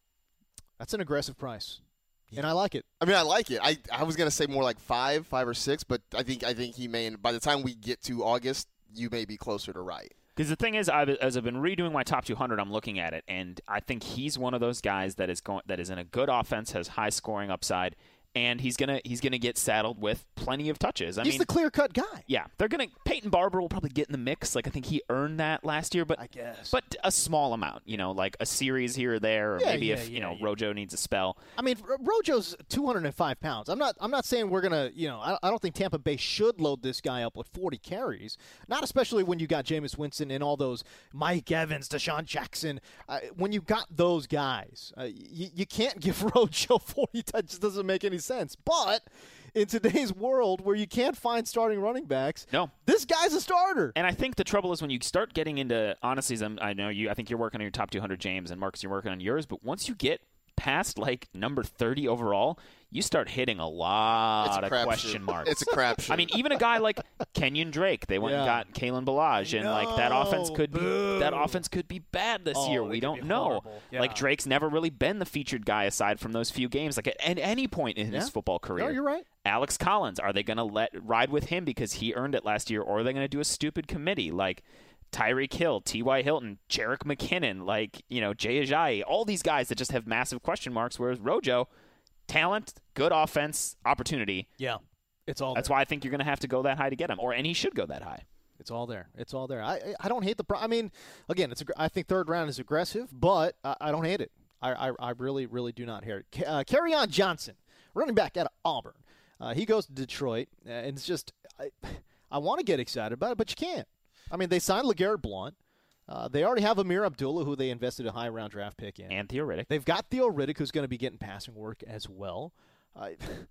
That's an aggressive price, and I like it. I mean, I like it. I, I was gonna say more like five, five or six, but I think I think he may. By the time we get to August, you may be closer to right. Because the thing is, I've, as I've been redoing my top two hundred, I'm looking at it, and I think he's one of those guys that is going that is in a good offense, has high scoring upside, and he's gonna he's gonna get saddled with plenty of touches. I He's mean, the clear-cut guy. yeah, they're gonna. Peyton Barber will probably get in the mix. Like I think he earned that last year, but I guess. but a small amount. You know, like a series here or there, or Yeah, maybe yeah, if you yeah, know yeah. Rojo needs a spell. I mean, R- Rojo's two hundred five pounds. I'm not. I'm not saying we're gonna. You know, I, I don't think Tampa Bay should load this guy up with forty carries. Not especially when you got Jameis Winston and all those Mike Evans, Deshaun Jackson. Uh, when you got those guys, uh, you, you can't give Rojo forty touches. Doesn't make any sense. But in today's world, where you can't find starting running backs, No. this guy's a starter. And I think the trouble is when you start getting into honestly, I'm- I know you. I think you're working on your top two hundred, James, and Marcus, you're working on yours. But once you get past like number thirty overall, you start hitting a lot It's a of crapshoot. question marks. It's a crapshoot. I mean, even a guy like Kenyon Drake, they went and Yeah. got Kalen Ballage, and like that offense could be boo. that offense could be bad this Oh, year. it We could don't be know. horrible. Yeah. Like Drake's never really been the featured guy aside from those few games. Like at, at any point in Yeah. his football career. No, you're right. Alex Collins, are they going to let ride with him because he earned it last year, or are they going to do a stupid committee like Tyreek Hill, T Y. Hilton, Jerick McKinnon, like, you know, Jay Ajayi, all these guys that just have massive question marks, whereas Rojo, talent, good offense, opportunity. Yeah, it's all. That's there. why I think you're going to have to go that high to get him, or and he should go that high. It's all there. It's all there. I I- I don't hate the. Pro- I mean, again, it's. A, I think third round is aggressive, but I, I don't hate it. I, I I really really do not hate it. Uh, Kerryon Johnson, running back out of Auburn. Uh, he goes to Detroit, uh, and it's just I I want to get excited about it, but you can't. I mean, they signed LeGarrette Blount. Uh, they already have Amir Abdullah, who they invested a high round draft pick in. And Theo Riddick. They've got Theo Riddick, who's going to be getting passing work as well. Uh,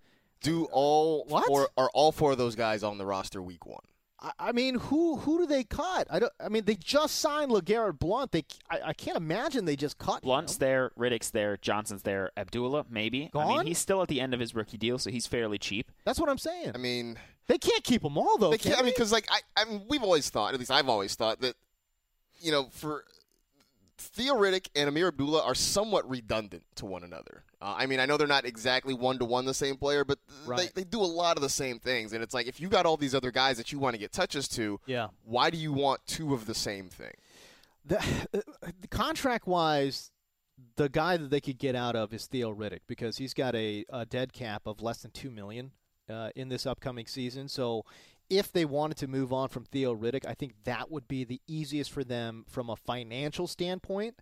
Do all What? four are all four of those guys on the roster week one? I, I mean, who who do they cut? I don't. I mean, they just signed LeGarrette Blount. They I, I can't imagine they just cut Blunt's him. there, Riddick's there, Johnson's there, Abdullah, maybe. I Gone? mean, he's still at the end of his rookie deal, so he's fairly cheap. That's what I'm saying. I mean, They can't keep them all, though. they can can't, I mean, they? because like I, I mean, we've always thought, at least I've always thought that, you know, for Theo Riddick and Amir Abdullah are somewhat redundant to one another. Uh, I mean, I know they're not exactly one to one the same player, but Right. they, they do a lot of the same things. And it's like, if you got all these other guys that you want to get touches to, Yeah. why do you want two of the same thing? The, the contract-wise, the guy that they could get out of is Theo Riddick because he's got a, a dead cap of less than two million dollars uh, in this upcoming season. So if they wanted to move on from Theo Riddick, I think that would be the easiest for them from a financial standpoint.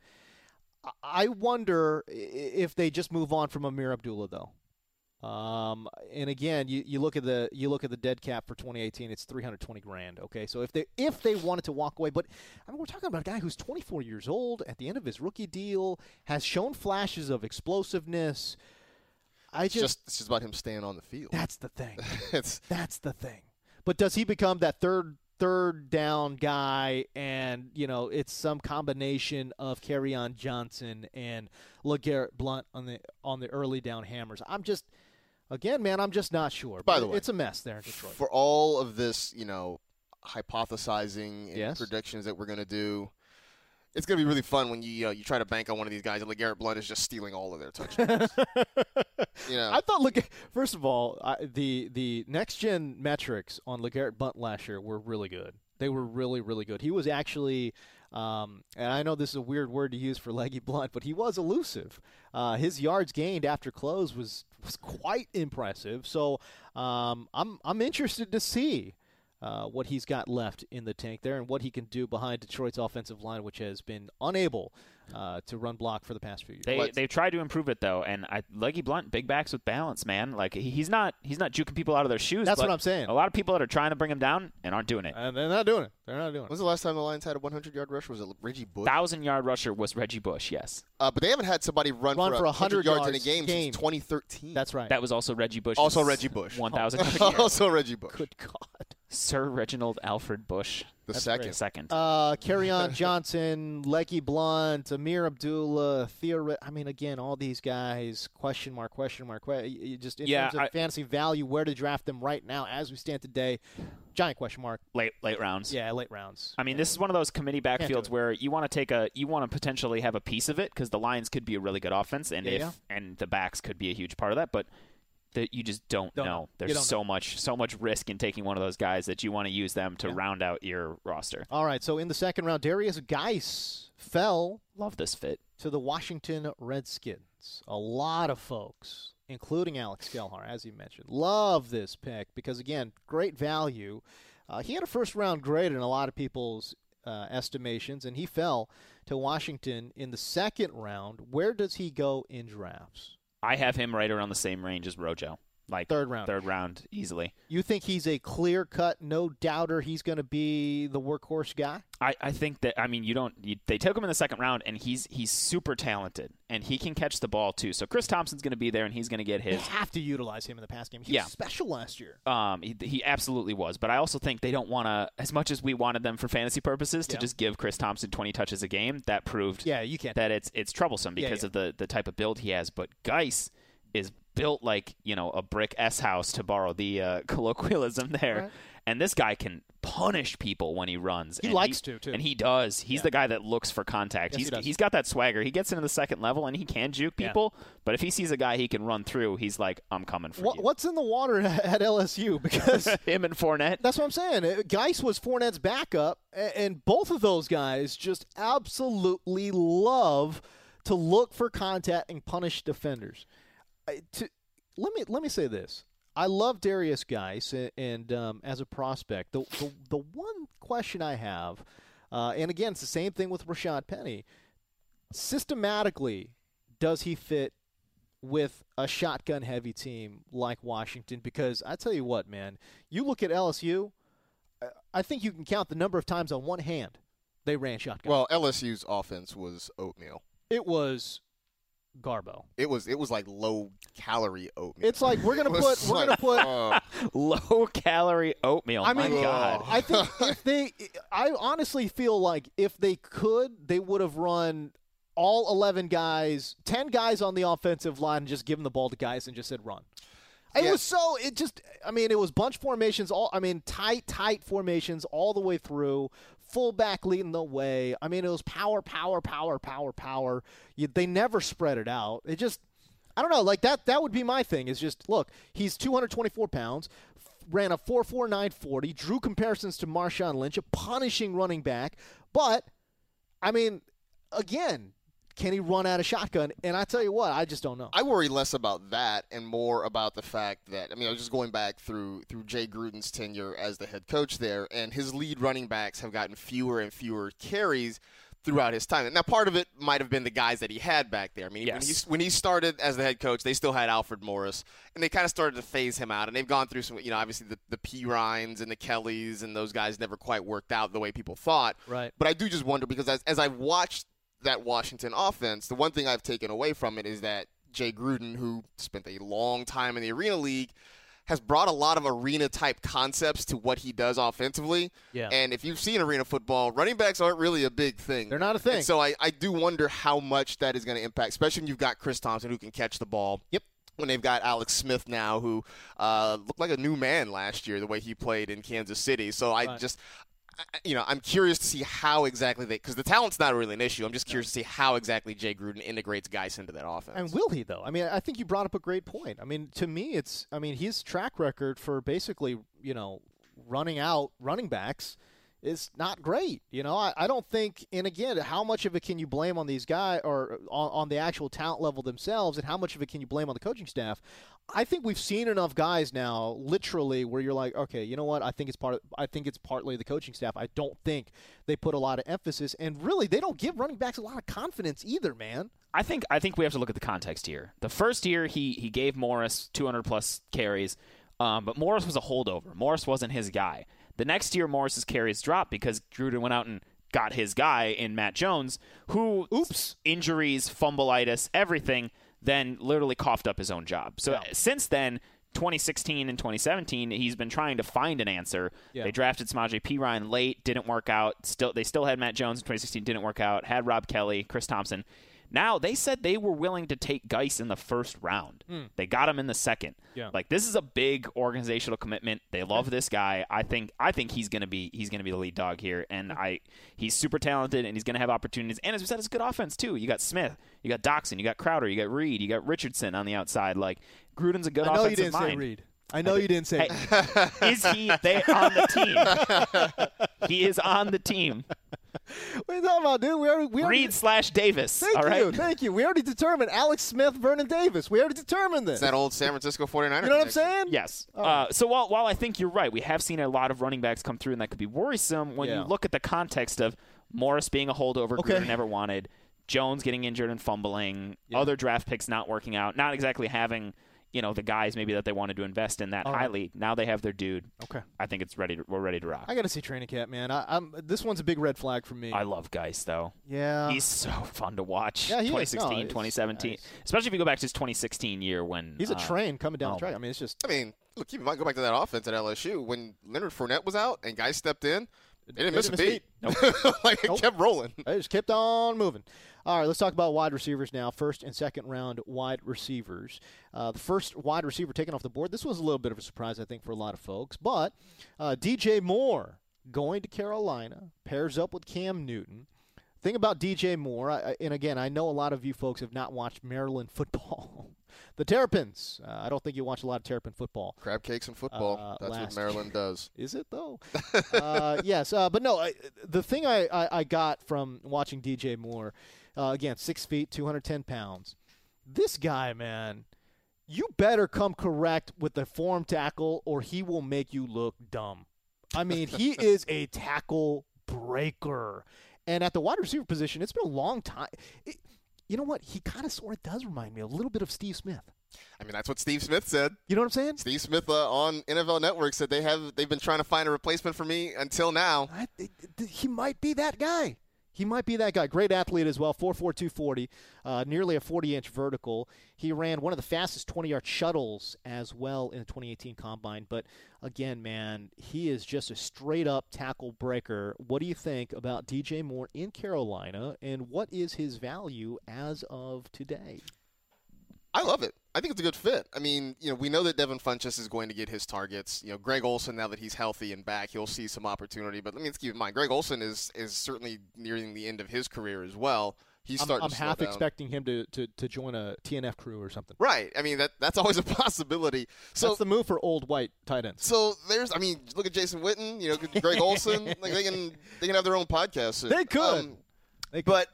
I wonder if they just move on from Amir Abdullah, though. Um, and again, you, you look at the you look at the dead cap for twenty eighteen. It's three hundred twenty grand. Okay, so if they if they wanted to walk away, but I mean, we're talking about a guy who's twenty-four years old at the end of his rookie deal, has shown flashes of explosiveness. I It's just, just it's just about him staying on the field. that's the thing. it's That's the thing. But does he become that third third down guy, and you know it's some combination of Kerryon Johnson and LeGarrette Blount on the on the early down hammers? I'm just again, man, I'm just not sure. By But the way, it's a mess there in Detroit. for all of this, you know, hypothesizing and Yes. predictions that we're going to do, it's going to be really fun when you you, know, you try to bank on one of these guys and LeGarrette Blount is just stealing all of their touchdowns. you know, I thought, look, first of all, I, the the next gen metrics on LeGarrette Blount last year were really good. They were really, really good. He was actually, um, and I know this is a weird word to use for Leggy Blount, but he was elusive. Uh, his yards gained after close was was quite impressive. So um, I'm I'm interested to see uh, what he's got left in the tank there and what he can do behind Detroit's offensive line, which has been unable uh, to run block for the past few years. They Let's- they've tried to improve it though, and I, Leggy Blount, big backs with balance, man. Like he, he's not he's not juking people out of their shoes. That's but what I'm saying. A lot of people that are trying to bring him down and aren't doing it. And they're not doing it. They're not doing it. when's the last time the Lions had a hundred-yard rusher? Was it Reggie Bush? Thousand yard rusher was Reggie Bush. Yes, Uh, but they haven't had somebody run, Run for, for one hundred yards, in a yards game, game. since twenty thirteen. That's right. that was also Reggie Bush. Also Reggie Bush. One thousand yard year. also Reggie Bush. Good God. Sir Reginald Alfred Bush. the That's second. The second. Uh, Kerryon Johnson, Leggy Blount, Amir Abdullah, Theo. I mean, again, all these guys. Question mark. Question mark. que- you Just in Yeah, terms of I- fantasy value, where to draft them right now as we stand today? Giant question mark. late late rounds. Yeah, late rounds. I mean, this is one of those committee do backfields it. where you want to take a, you want to potentially have a piece of it because the Lions could be a really good offense, and Yeah, if yeah. and the backs could be a huge part of that, but that you just don't, Don't know. know. You There's don't so know. much, so much risk in taking one of those guys that you want to use them to Yeah. round out your roster. All right. So in the second round, Darius Geis fell Love this fit. to the Washington Redskins. A lot of folks, including Alex Gelhar, as you mentioned, love this pick because, again, great value. Uh, he had a first-round grade in a lot of people's uh, estimations, and he fell to Washington in the second round. Where does he go in drafts? I have him right around the same range as Rojo, like Third round. third round easily. You think he's a clear-cut, no-doubter he's going to be the workhorse guy? I, I think that I mean you don't you, they took him in the second round and he's he's super talented and he can catch the ball too. So Chris Thompson's going to be there and he's going to get They his. have to utilize him in the pass game. He Yeah. was special last year. Um, he, he absolutely was, but I also think they don't want to, as much as we wanted them for fantasy purposes, to Yeah. just give Chris Thompson twenty touches a game. That proved Yeah, you can't. that it's it's troublesome Yeah, because yeah. of the the type of build he has. But Geis is built like you know a brick S house, to borrow the uh, colloquialism there, Right. and this guy can punish people when he runs. He and likes to, too. and he does. He's Yeah. the guy that looks for contact. Yes, he he's does. he's got that swagger. He gets into the second level and he can juke Yeah. people. But if he sees a guy he can run through, he's like, I'm coming for What, you. what's in the water at L S U? Because Him and Fournette. that's what I'm saying. Uh, Geis was Fournette's backup, a- and both of those guys just absolutely love to look for contact and punish defenders. I- to, let me let me say this. I love Darius Geis, and, and um, as a prospect, the, the the one question I have, uh, and again, it's the same thing with Rashad Penny. Systematically, does he fit with a shotgun-heavy team like Washington? Because I tell you what, man, you look at L S U, I- I think you can count the number of times on one hand they ran shotgun. Well, L S U's offense was oatmeal. it was Garbo. It was it was like low calorie oatmeal. It's like we're gonna It was put we're like, gonna put. uh, Low calorie oatmeal. I mean, My God. I think if they, I honestly feel like if they could, they would have run all eleven guys, ten guys on the offensive line, and just given the ball to guys and just said run. It Yeah. was so. It just. I mean, it was bunch formations. All. I mean, tight, tight formations all the way through. Fullback leading the way. I mean, it was power, power, power, power, power. You, they never spread it out. It just. I don't know. Like that. That would be my thing. Is just look. He's two hundred twenty-four pounds. Ran a four four nine forty. Drew comparisons to Marshawn Lynch, a punishing running back. But, I mean, again, can he run out of shotgun? And I tell you what, I just don't know. I worry less about that and more about the fact that, I mean, I was just going back through through Jay Gruden's tenure as the head coach there, and his lead running backs have gotten fewer and fewer carries throughout his time. Now, part of it might have been the guys that he had back there. I mean, yes. when, he, when he started as the head coach, they still had Alfred Morris, and they kind of started to phase him out. And they've gone through some, you know, obviously the, the P. Ryans and the Kellys, and those guys never quite worked out the way people thought. Right. But I do just wonder, because as, as I've watched that Washington offense, the one thing I've taken away from it is that Jay Gruden, who spent a long time in the Arena League, has brought a lot of arena-type concepts to what he does offensively. Yeah. And if you've seen arena football, running backs aren't really a big thing. They're not a thing. And so I, I do wonder how much that is going to impact, especially when you've got Chris Thompson who can catch the ball. Yep. When they've got Alex Smith now, who uh, looked like a new man last year, the way he played in Kansas City. So I right. just – you know, I'm curious to see how exactly they – because the talent's not really an issue. I'm just curious to see how exactly Jay Gruden integrates guys into that offense. And will he, though? I mean, I think you brought up a great point. I mean, to me, it's – I mean, his track record for basically, you know, running out running backs is not great. You know, I, I don't think – and, again, how much of it can you blame on these guys or on, on the actual talent level themselves, and how much of it can you blame on the coaching staff? I think we've seen enough guys now, literally, where you're like, okay, you know what? I think it's part. Of, I think it's partly the coaching staff. I don't think they put a lot of emphasis, and really, they don't give running backs a lot of confidence either, man. I think I think we have to look at the context here. The first year, he he gave Morris two hundred plus carries, um, but Morris was a holdover. Morris wasn't his guy. The next year, Morris's carries dropped because Gruden went out and got his guy in Matt Jones, who, oops, injuries, fumbleitis, everything. Then literally coughed up his own job. So yeah. since then, twenty sixteen and twenty seventeen, he's been trying to find an answer. Yeah. They drafted Samaje Perine late, didn't work out. Still, they still had Matt Jones in twenty sixteen, didn't work out. Had Rob Kelly, Chris Thompson. Now, they said they were willing to take Geis in the first round. Mm. They got him in the second. Yeah. Like, this is a big organizational commitment. They love this guy. I think I think he's going to be he's going to be the lead dog here, and I he's super talented, and he's going to have opportunities. And as we said, it's a good offense too. You got Smith, you got Doxson, you got Crowder, you got Reed, you got Richardson on the outside. Like, Gruden's a good I know offensive you didn't mind. say Reed. I know I you didn't say. Hey, is he they on the team? He is on the team. What are you talking about, dude? We already, we already, Reed slash Davis. Thank all right? you, thank you. We already determined Alex Smith, Vernon Davis. We already determined this. It's that old San Francisco forty-niners. You know what I'm connection. saying? Yes. Oh. Uh, so while while I think you're right, we have seen a lot of running backs come through, and that could be worrisome when yeah. you look at the context of Morris being a holdover, okay. Gruden never wanted, Jones getting injured and fumbling, yeah. other draft picks not working out, not exactly having you know the guys maybe that they wanted to invest in that All highly. right. Now they have their dude. Okay. I think it's ready. To, we're ready to rock. I got to see training camp, man. I, I'm this one's a big red flag for me. I love Geis, though. Yeah. He's so fun to watch. Yeah, he is. twenty sixteen, No, twenty seventeen. nice. Especially if you go back to his twenty sixteen year when he's a uh, train coming down oh the track. I mean, it's just. I mean, look, you might go back to that offense at L S U when Leonard Fournette was out and guys stepped in. They didn't They miss a didn't beat. Nope. like Nope. it kept rolling. They just kept on moving. All right, let's talk about wide receivers now. First and second round wide receivers. Uh, the first wide receiver taken off the board. This was a little bit of a surprise, I think, for a lot of folks. But uh, D J Moore going to Carolina, pairs up with Cam Newton. Thing about D J Moore, I, and again, I know a lot of you folks have not watched Maryland football. The Terrapins. Uh, I don't think you watch a lot of Terrapin football. Crab cakes and football. Uh, That's what last Maryland year. does. Is it, though? uh, yes. Uh, but, no, I, the thing I, I, I got from watching D J Moore, uh, again, six feet, two hundred ten pounds. This guy, man, you better come correct with the form tackle or he will make you look dumb. I mean, he is a tackle breaker. And at the wide receiver position, it's been a long time. It, you know what? He kind of sort of does remind me a little bit of Steve Smith. I mean, that's what Steve Smith said. You know what I'm saying? Steve Smith uh, on N F L Network said they have they've been trying to find a replacement for me until now. I, it, it, he might be that guy. He might be that guy. Great athlete as well, four four, two forty, uh, nearly a forty-inch vertical. He ran one of the fastest twenty-yard shuttles as well in the twenty eighteen Combine. But, again, man, he is just a straight-up tackle breaker. What do you think about D J Moore in Carolina, and what is his value as of today? I love it. I think it's a good fit. I mean, you know, we know that Devin Funchess is going to get his targets. You know, Greg Olsen, now that he's healthy and back, he'll see some opportunity. But let me let's keep in mind, Greg Olsen is is certainly nearing the end of his career as well. He's I'm, starting I'm to slow half down. expecting him to, to, to join a T N F crew or something. Right. I mean, that that's always a possibility. So That's the move for old white tight ends. So there's, I mean, look at Jason Witten, you know, Greg Olsen. Like they can they can have their own podcast soon. They could. Um, They could. But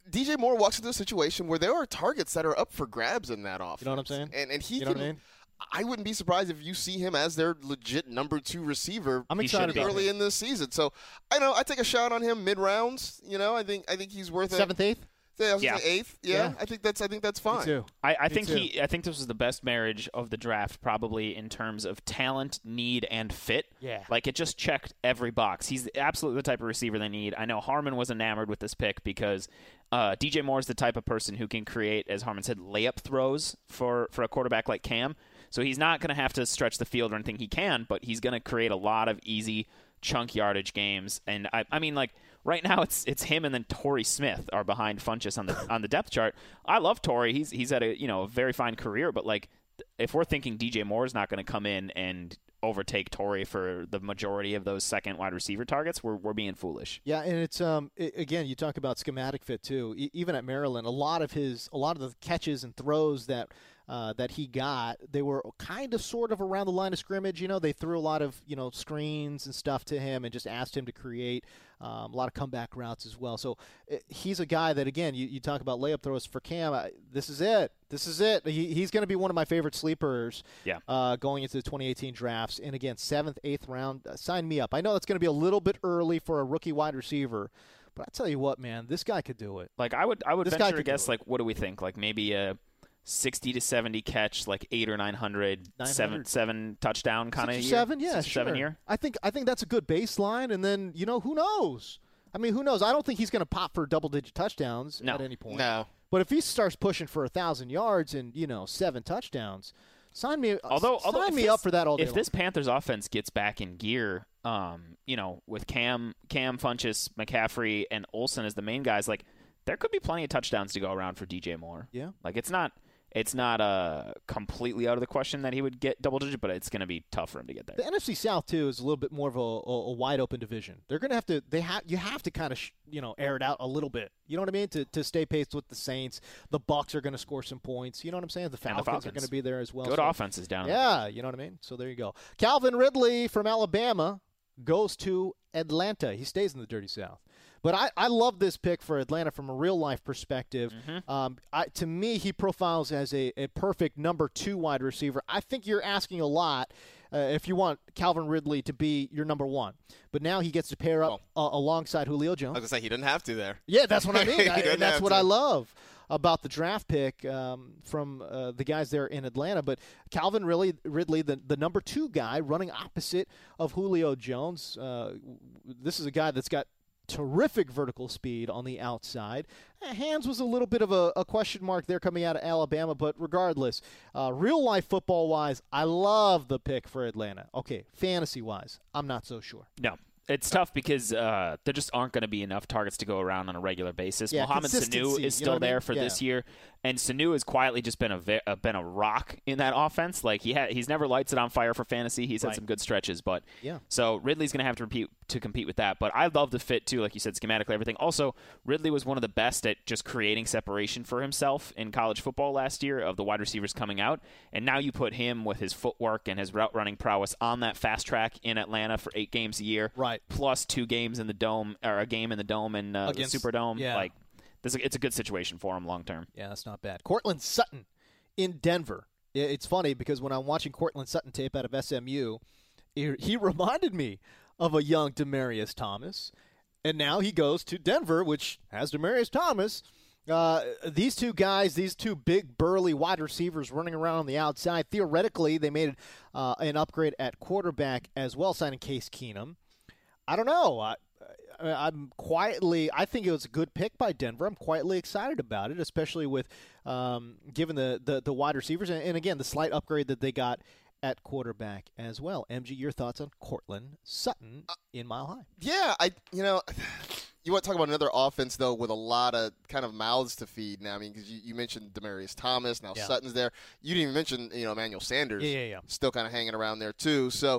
D J Moore walks into a situation where there are targets that are up for grabs in that offense. You know what I'm saying? And and he You know can. what I mean? I wouldn't be surprised if you see him as their legit number two receiver. I'm He excited should be. about early him. in this season. So I know I take a shot on him mid rounds. You know, I think I think he's worth it. Seventh, eighth? Yeah, I was gonna Yeah. say eighth. Yeah, Yeah. I think that's I think that's fine. Me too. I, I Me think too. he. I think this was the best marriage of the draft, probably in terms of talent, need, and fit. Yeah. like it just checked every box. He's absolutely the type of receiver they need. I know Harmon was enamored with this pick because uh, D J Moore is the type of person who can create, as Harmon said, layup throws for for a quarterback like Cam. So he's not going to have to stretch the field or anything. He can, but he's going to create a lot of easy chunk yardage games. And I, I mean, like. Right now, it's it's him and then Torrey Smith are behind Funchess on the on the depth chart. I love Torrey; he's he's had a you know a very fine career. But like, if we're thinking D J Moore is not going to come in and overtake Torrey for the majority of those second wide receiver targets, we're we're being foolish. Yeah, and it's um i again you talk about schematic fit too. E- even at Maryland, a lot of his a lot of the catches and throws that uh, that he got, they were kind of sort of around the line of scrimmage. You know, they threw a lot of you know screens and stuff to him and just asked him to create um, a lot of comeback routes as well. So uh, he's a guy that again you, you talk about layup throws for Cam. I, this is it. This is it. He, he's going to be one of my favorite sleepers. Yeah. Uh, going into the twenty eighteen drafts, and again seventh, eighth round. Uh, sign me up. I know that's going to be a little bit early for a rookie wide receiver. But I tell you what, man, this guy could do it. Like I would I would This guy venture to could do guess it. like what do we think? Like maybe a sixty to seventy catch, like eight or nine hundred, nine hundred. seven seven touchdown kind of Six or year. seven, yeah, Six or sure. seven year. I think I think that's a good baseline, and then you know who knows? I mean, who knows? I don't think he's going to pop for double-digit touchdowns No. at any point. No. But if he starts pushing for a thousand yards and you know seven touchdowns, sign me. Although, sign although if me this, up for that all day. If long. this Panthers offense gets back in gear, um, you know, with Cam, Cam Funchess, McCaffrey, and Olsen as the main guys, like there could be plenty of touchdowns to go around for D J Moore. Yeah. Like it's not, it's not uh, completely out of the question that he would get double digit, but it's going to be tough for him to get there. The N F C South too is a little bit more of a, a, a wide open division. They're going to have to they have you have to kind of sh- you know air it out a little bit. You know what I mean? To to stay paced with the Saints. The Bucks are going to score some points. You know what I'm saying? The And the Falcons, Falcons. are going to be there as well. Good So- offenses down. Yeah, you know what I mean? So there you go. Calvin Ridley from Alabama goes to Atlanta. He stays in the Dirty South. But I, I love this pick for Atlanta from a real-life perspective. Mm-hmm. Um, I, to me, he profiles as a, a perfect number two wide receiver. I think you're asking a lot uh, if you want Calvin Ridley to be your number one. But now he gets to pair up uh, alongside Julio I Jones. was gonna say he didn't have to there. Yeah, that's what I mean. He I, doesn't and that's have what to. I love about the draft pick um, from uh, the guys there in Atlanta. But Calvin Ridley, Ridley the, the number two guy, running opposite of Julio Jones. Uh, this is a guy that's got terrific vertical speed on the outside. Uh, Hands was a little bit of a, a question mark there coming out of Alabama, but regardless, uh, real-life football-wise, I love the pick for Atlanta. Okay, fantasy-wise, I'm not so sure. No. It's tough because uh, there just aren't going to be enough targets to go around on a regular basis. Yeah, Mohamed Sanu consistency, is you know still what I mean? there for Yeah. this year, and Sanu has quietly just been a ve- uh, been a rock in that offense. Like he ha- he's never lights it on fire for fantasy. He's Right. had some good stretches, but Yeah. So Ridley's going to have to repeat to compete with that. But I love the fit too, like you said, schematically everything. Also, Ridley was one of the best at just creating separation for himself in college football last year of the wide receivers coming out, and now you put him with his footwork and his route running prowess on that fast track in Atlanta for eight games a year, Right. plus two games in the dome or a game in the dome and uh, the Against- Superdome. yeah. Like this, it's a good situation for him long term. Yeah, that's not bad. Cortland Sutton in Denver. I- It's funny because when I'm watching Cortland Sutton tape out of S M U, he, he reminded me of a young Demaryius Thomas. And now he goes to Denver, which has Demaryius Thomas. Uh, these two guys, these two big, burly wide receivers running around on the outside. Theoretically, they made uh, an upgrade at quarterback as well, signing Case Keenum. I don't know. I, I, I'm quietly. I think it was a good pick by Denver. I'm quietly excited about it, especially with um, given the, the the wide receivers and, and again the slight upgrade that they got at quarterback as well. M G, your thoughts on Cortland Sutton in Mile High? Yeah, I you know, you want to talk about another offense though with a lot of kind of mouths to feed now. I mean, because you, you mentioned Demaryius Thomas, now Yeah. Sutton's there. You didn't even mention you know Emmanuel Sanders. Yeah, yeah, yeah. Still kind of hanging around there too. So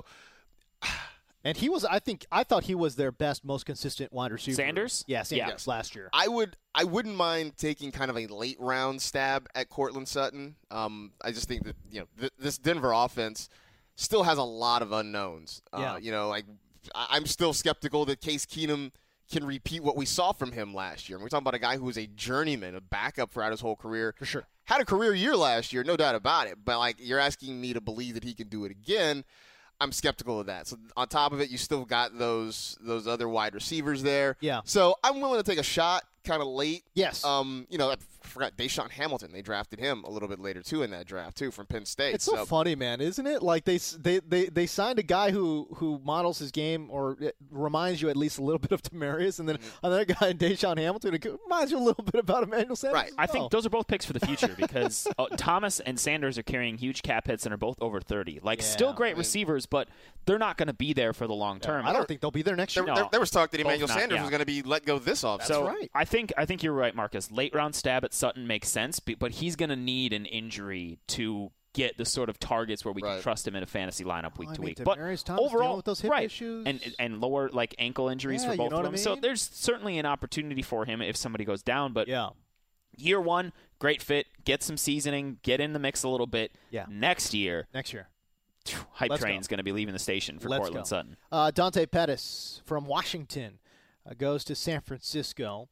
And he was, I think, I thought he was their best, most consistent wide receiver. Sanders? Yeah, Sanders Yes. last year. I would I wouldn't mind taking kind of a late round stab at Cortland Sutton. Um, I just think that you know th- this Denver offense still has a lot of unknowns. Uh, Yeah. You know, like I- I'm still skeptical that Case Keenum can repeat what we saw from him last year. And we're talking about a guy who was a journeyman, a backup throughout his whole career. For sure. Had a career year last year, no doubt about it. But, like, you're asking me to believe that he can do it again. I'm skeptical of that. So, on top of it, you still got those those other wide receivers there. Yeah. So, I'm willing to take a shot kind of late. Yes. Um, you know, I forgot Deshaun Hamilton. They drafted him a little bit later, too, in that draft, too, from Penn State. It's so, so funny, man, isn't it? Like, they they they, they signed a guy who, who models his game or it reminds you at least a little bit of Demaryius, and then mm-hmm. another guy, Deshaun Hamilton, who reminds you a little bit about Emmanuel Sanders. Right. I think those are both picks for the future because uh, Thomas and Sanders are carrying huge cap hits and are both over thirty. Like, yeah, still great I mean, receivers, but they're not going to be there for the long term. No, I don't think they'll be there next year. There, No, there, there was talk that both Emmanuel not, Sanders yeah. was going to be let go this offseason. That's so right. I think I think you're right, Marcus. Late round stab at Sutton makes sense, but he's going to need an injury to get the sort of targets where we right. can trust him in a fantasy lineup week oh, to I mean, week. But Demaryius Thomas overall, dealing with those hip right, issues. and and lower like ankle injuries Yeah, for both you know of what them. I So mean? there's certainly an opportunity for him if somebody goes down. But yeah. year one, great fit, get some seasoning, get in the mix a little bit. Yeah. Next year, Next year. hype Let's train's go. going to be leaving the station for Let's Cortland go. Sutton. Uh, Dante Pettis from Washington uh, goes to San Francisco.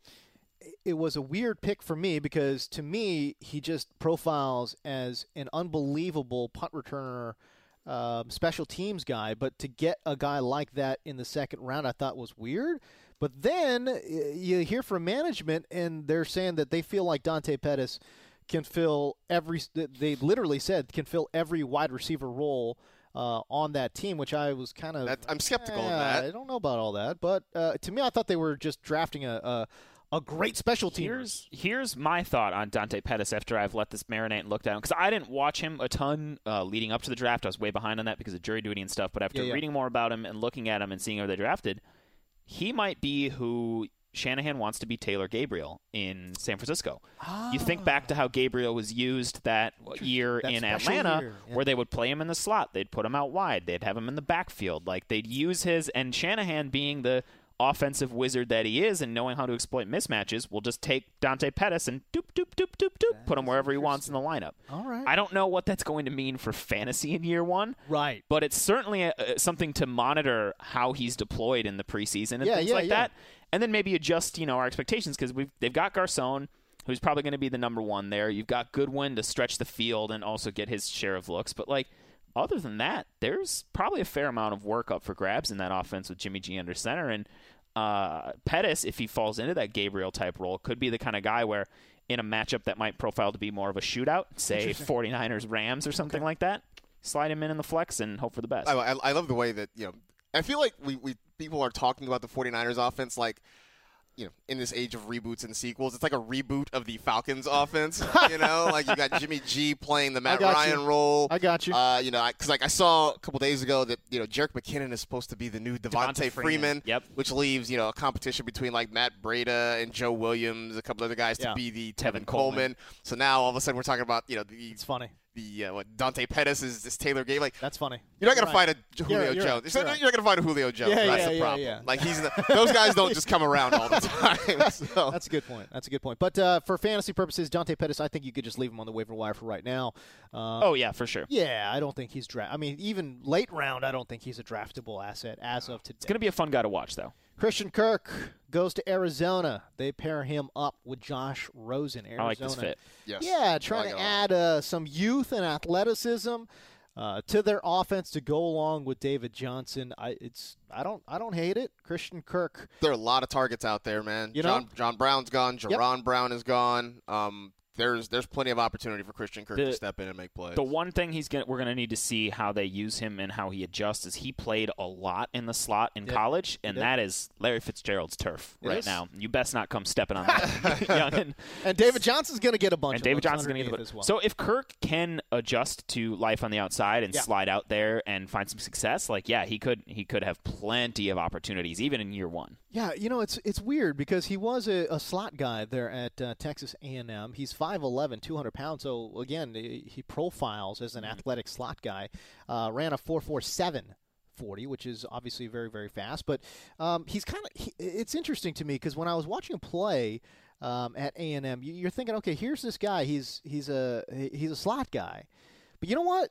It was a weird pick for me because, to me, he just profiles as an unbelievable punt returner, um, special teams guy. But to get a guy like that in the second round, I thought was weird. But then uh, you hear from management, and they're saying that they feel like Dante Pettis can fill every – they literally said can fill every wide receiver role uh, on that team, which I was kind of That, I'm skeptical eh, of that. I don't know about all that. But uh, to me, I thought they were just drafting a, a – a great special team. Here's here's my thought on Dante Pettis after I've let this marinate and looked at him because I didn't watch him a ton uh, leading up to the draft. I was way behind on that because of jury duty and stuff. But after yeah, yeah. reading more about him and looking at him and seeing how they drafted, he might be who Shanahan wants to be Taylor Gabriel in San Francisco. Ah. You think back to how Gabriel was used that year That in special Atlanta, year, yeah. where they would play him in the slot, they'd put him out wide, they'd have him in the backfield, like they'd use his and Shanahan being the offensive wizard that he is and knowing how to exploit mismatches will just take Dante Pettis and doop, doop, doop, doop, doop, That put him is wherever he wants in the interesting. lineup. All right. I don't know what that's going to mean for fantasy in year one, Right. but it's certainly a, a, something to monitor how he's deployed in the preseason and Yeah, things yeah, like yeah. that. And then maybe adjust, you know, our expectations because we've they've got Garcon, who's probably going to be the number one there. You've got Goodwin to stretch the field and also get his share of looks. But, like, other than that, there's probably a fair amount of work up for grabs in that offense with Jimmy G under center. And uh, Pettis, if he falls into that Gabriel-type role, could be the kind of guy where in a matchup that might profile to be more of a shootout, say forty-niners Rams or something Okay. like that, slide him in in the flex and hope for the best. I, I, I love the way that, you know, I feel like we, we people are talking about the forty-niners offense like, you know, in this age of reboots and sequels, it's like a reboot of the Falcons offense. You know, like you got Jimmy G playing the Matt got Ryan you. role. I got you. Uh, you know, because like I saw a couple days ago that you know Jerick McKinnon is supposed to be the new Devontae, Devonta Freeman. Freeman. Yep. Which leaves you know a competition between like Matt Breida and Joe Williams, a couple other guys Yeah. to be the Tevin Tevin Coleman. Coleman. So now all of a sudden we're talking about you know the It's funny. the uh, what Dante Pettis is this Taylor Game like. That's funny. You're not gonna Right. find a Julio You're- you're Jones. right. You're, You're right. not gonna find a Julio Jones. Yeah, That's yeah, the yeah, problem. yeah. Like he's the, those guys don't just come around all the time. So. That's a good point. That's a good point. But uh, for fantasy purposes, Dante Pettis, I think you could just leave him on the waiver wire for right now. Uh, oh, yeah, for sure. Yeah, I don't think he's draft. I mean, even late round, I don't think he's a draftable asset as of today. It's going to be a fun guy to watch, though. Christian Kirk goes to Arizona. They pair him up with Josh Rosen. Arizona. I like this fit. Yes. Yeah, I trying like it to a lot. add uh, some youth and athleticism uh, to their offense to go along with David Johnson. I it's I don't I don't hate it. Christian Kirk. There are a lot of targets out there, man. You John know? John Brown's gone. Yep. Jerron Brown is gone. Um, there's there's plenty of opportunity for Christian Kirk The- to step in and make plays. The one thing he's gonna, we're going to need to see how they use him and how he adjusts is he played a lot in the slot in Yep. college, and did. that is Larry Fitzgerald's turf It right is. now. You best not come stepping on that, youngin. And David Johnson's going to get a bunch And of David looks Johnson's going to get underneath the as well. So if Kirk can adjust to life on the outside and Yeah. slide out there and find some success, like yeah, he could he could have plenty of opportunities even in year one. Yeah, you know, it's it's weird because he was a, a slot guy there at uh, Texas A and M. He's five eleven, two hundred pounds. So, again, he he profiles as an athletic slot guy. Uh, ran a four four seven forty, which is obviously very, very fast. But um, he's kind of he, – it's interesting to me because when I was watching him play um, at A and M, you, you're thinking, okay, here's this guy. He's he's a he's a slot guy. But you know what?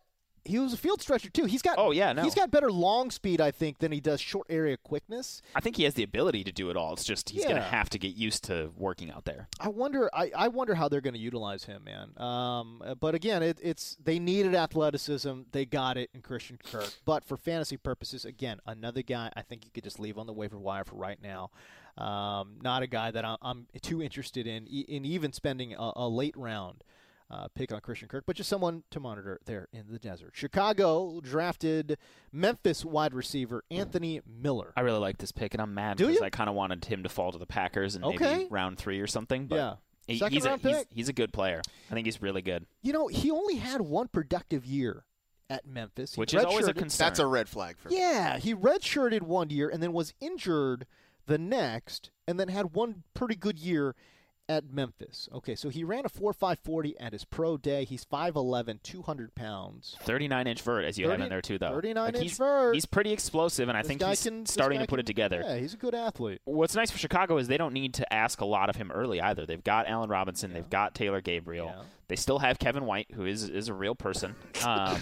he was a field stretcher too. He's got Oh, yeah, no. he's got better long speed, I think, than he does short area quickness. I think he has the ability to do it all. It's just he's going to Yeah. have to get used to working out there. I wonder. I, I wonder how they're going to utilize him, man. Um, but again, it, it's they needed athleticism. They got it in Christian Kirk. But for fantasy purposes, again, another guy I think you could just leave on the waiver wire for right now. Um, not a guy that I'm, I'm too interested in, in even spending a, a late round uh, pick on Christian Kirk, but just someone to monitor there in the desert. Chicago drafted Memphis wide receiver Anthony Miller. I really like this pick, and I'm mad Do because you? I kind of wanted him to fall to the Packers in Okay. maybe round three or something. But Yeah. he- Second he's, a, round he's, pick? he's a good player. I think he's really good, You know, he only had one productive year at Memphis. He which is always a redshirted- concern. That's a red flag for me. Yeah, he redshirted one year and then was injured the next, and then had one pretty good year at Memphis. Okay, so he ran a four five forty at his pro day. He's five eleven, two hundred pounds. thirty-nine inch vert, as you have thirty in there too, though. thirty-nine Like, inch he's, vert. He's pretty explosive, and I This think guy he's can- this starting guy to put it can- together. Yeah, he's a good athlete. What's nice for Chicago is they don't need to ask a lot of him early either. They've got Allen Robinson. Yeah. They've got Taylor Gabriel. Yeah. They still have Kevin White, who is is a real person. Um,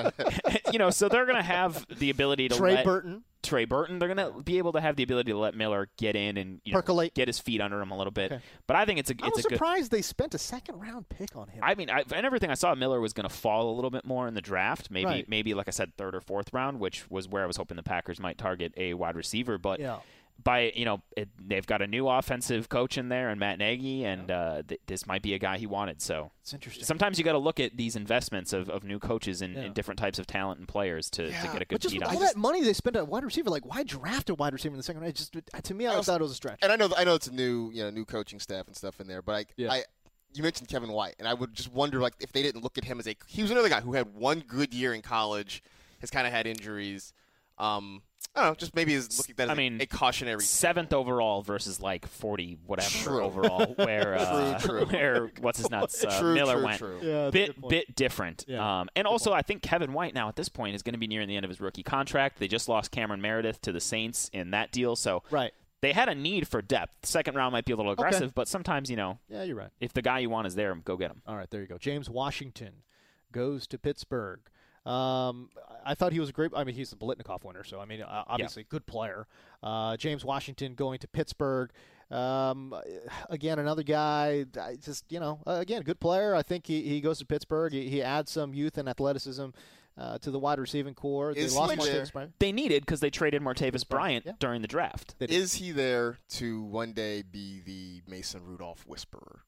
you know, so they're going to have the ability to Trey let Burton. Trey Burton. They're going to be able to have the ability to let Miller get in and you know, Percolate. get his feet under him a little bit. Okay. But I think it's a I it's was a good. surprised they spent a second round pick on him. I mean, I, and everything I saw, Miller was going to fall a little bit more in the draft. Maybe, Right. maybe like I said, third or fourth round, which was where I was hoping the Packers might target a wide receiver. But yeah. by you know, it, they've got a new offensive coach in there, and Matt Nagy, and uh, th- this might be a guy he wanted. So It's interesting. sometimes you got to look at these investments of, of new coaches and, Yeah. and different types of talent and players to, to Yeah, get a But good just beat with on. all that money they spent on wide receiver, like why draft a wide receiver in the second round? It just to me, I, I also- thought it was a stretch. And I know I know it's a new you know new coaching staff and stuff in there, but I, Yeah. I you mentioned Kevin White, and I would just wonder like if they didn't look at him as a he was another guy who had one good year in college, has kind of had injuries. Um, I don't know, just maybe is looking at that as I a- mean, a cautionary. Seventh overall versus like forty whatever True. overall, where uh, True, true. where what's his nuts uh, True, Miller true, went. true. Yeah, that's a good Bit point. bit different, Yeah, um, and good also I think Kevin White now at this point is going to be nearing the end of his rookie contract. They just lost Cameron Meredith to the Saints in that deal, so Right. they had a need for depth. Second round might be a little aggressive, but sometimes you know Yeah, you're right. if the guy you want is there, go get him. All right, there you go. James Washington goes to Pittsburgh. Um, I thought he was a great. I mean, he's the Biletnikoff winner, so I mean, uh, obviously, good player. Uh, James Washington going to Pittsburgh. Um, again, another guy. I just you know, uh, again, good player. I think he, he goes to Pittsburgh. He, he adds some youth and athleticism uh, to the wide receiving core. Is they lost he Martavis there? Bryant. They needed because they traded Martavis Bryant yeah. during the draft. They did. Is he there to one day be the Mason Rudolph whisperer?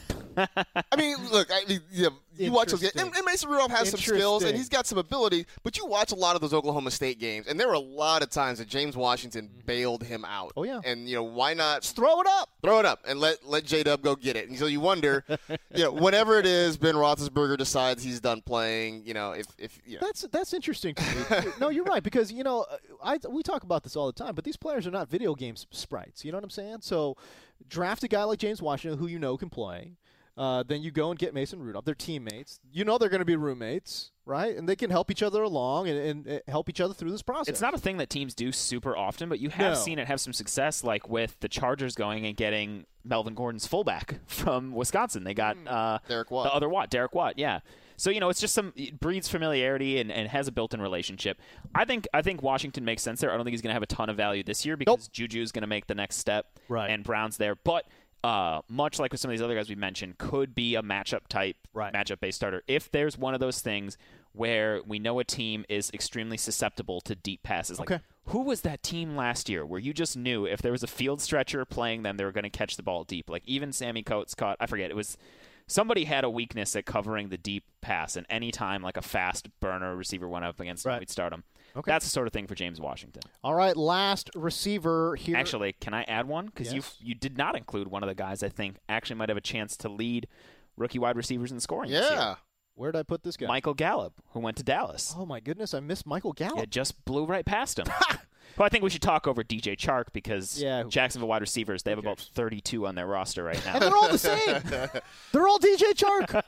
I mean, look, I mean, you, know, you watch those games, and, and Mason Rudolph has some skills, and Interesting. he's got some ability, but you watch a lot of those Oklahoma State games, and there were a lot of times that James Washington bailed him out. Oh, yeah. And, you know, why not Just throw it up. throw it up and let, let J-Dub go get it? And so you wonder, you know, whenever it is Ben Roethlisberger decides he's done playing, you know, if, if you know. That's that's interesting to me. No, you're right because you know I we talk about this all the time, but these players are not video game sprites. You know what I'm saying? So draft a guy like James Washington who you know can play. Uh, then you go and get Mason Rudolph. They're teammates. You know they're going to be roommates, right? And they can help each other along and, and, and help each other through this process. It's not a thing that teams do super often, but you have No. seen it have some success, like with the Chargers going and getting Melvin Gordon's fullback from Wisconsin. They got uh, Derek Watt. the other Watt, Derek Watt, yeah. So you know, it's just some it breeds familiarity and, and has a built-in relationship. I think I think Washington makes sense there. I don't think he's going to have a ton of value this year because Nope. Juju's going to make the next step, Right. and Brown's there, but. Uh, much like with some of these other guys we mentioned, could be a matchup type, Right. matchup based starter. If there's one of those things where we know a team is extremely susceptible to deep passes, like Okay. who was that team last year where you just knew if there was a field stretcher playing them, they were going to catch the ball deep? Like even Sammy Coates caught, I forget, it was somebody had a weakness at covering the deep pass, and any time like a fast burner receiver went up against him, Right. we'd start him. Okay. That's the sort of thing for James Washington. All right, last receiver here. Actually, can I add one? Because Yes. you you did not include one of the guys I think actually might have a chance to lead rookie wide receivers in scoring this year. Yeah. Where did I put this guy? Michael Gallup, who went to Dallas. Oh my goodness, I missed Michael Gallup. It just blew right past him. Well, I think we should talk over D J Chark because Yeah, who- Jacksonville wide receivers, they have Who about thirty-two on their roster right now. And they're all the same. They're all D J Chark.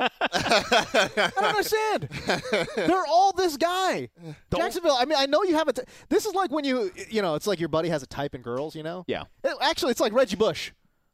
I don't understand. They're all this guy. Jacksonville, I mean, I know you have a t- – this is like when you – you know, it's like your buddy has a type in girls, you know? Yeah. It- actually, it's like Reggie Bush.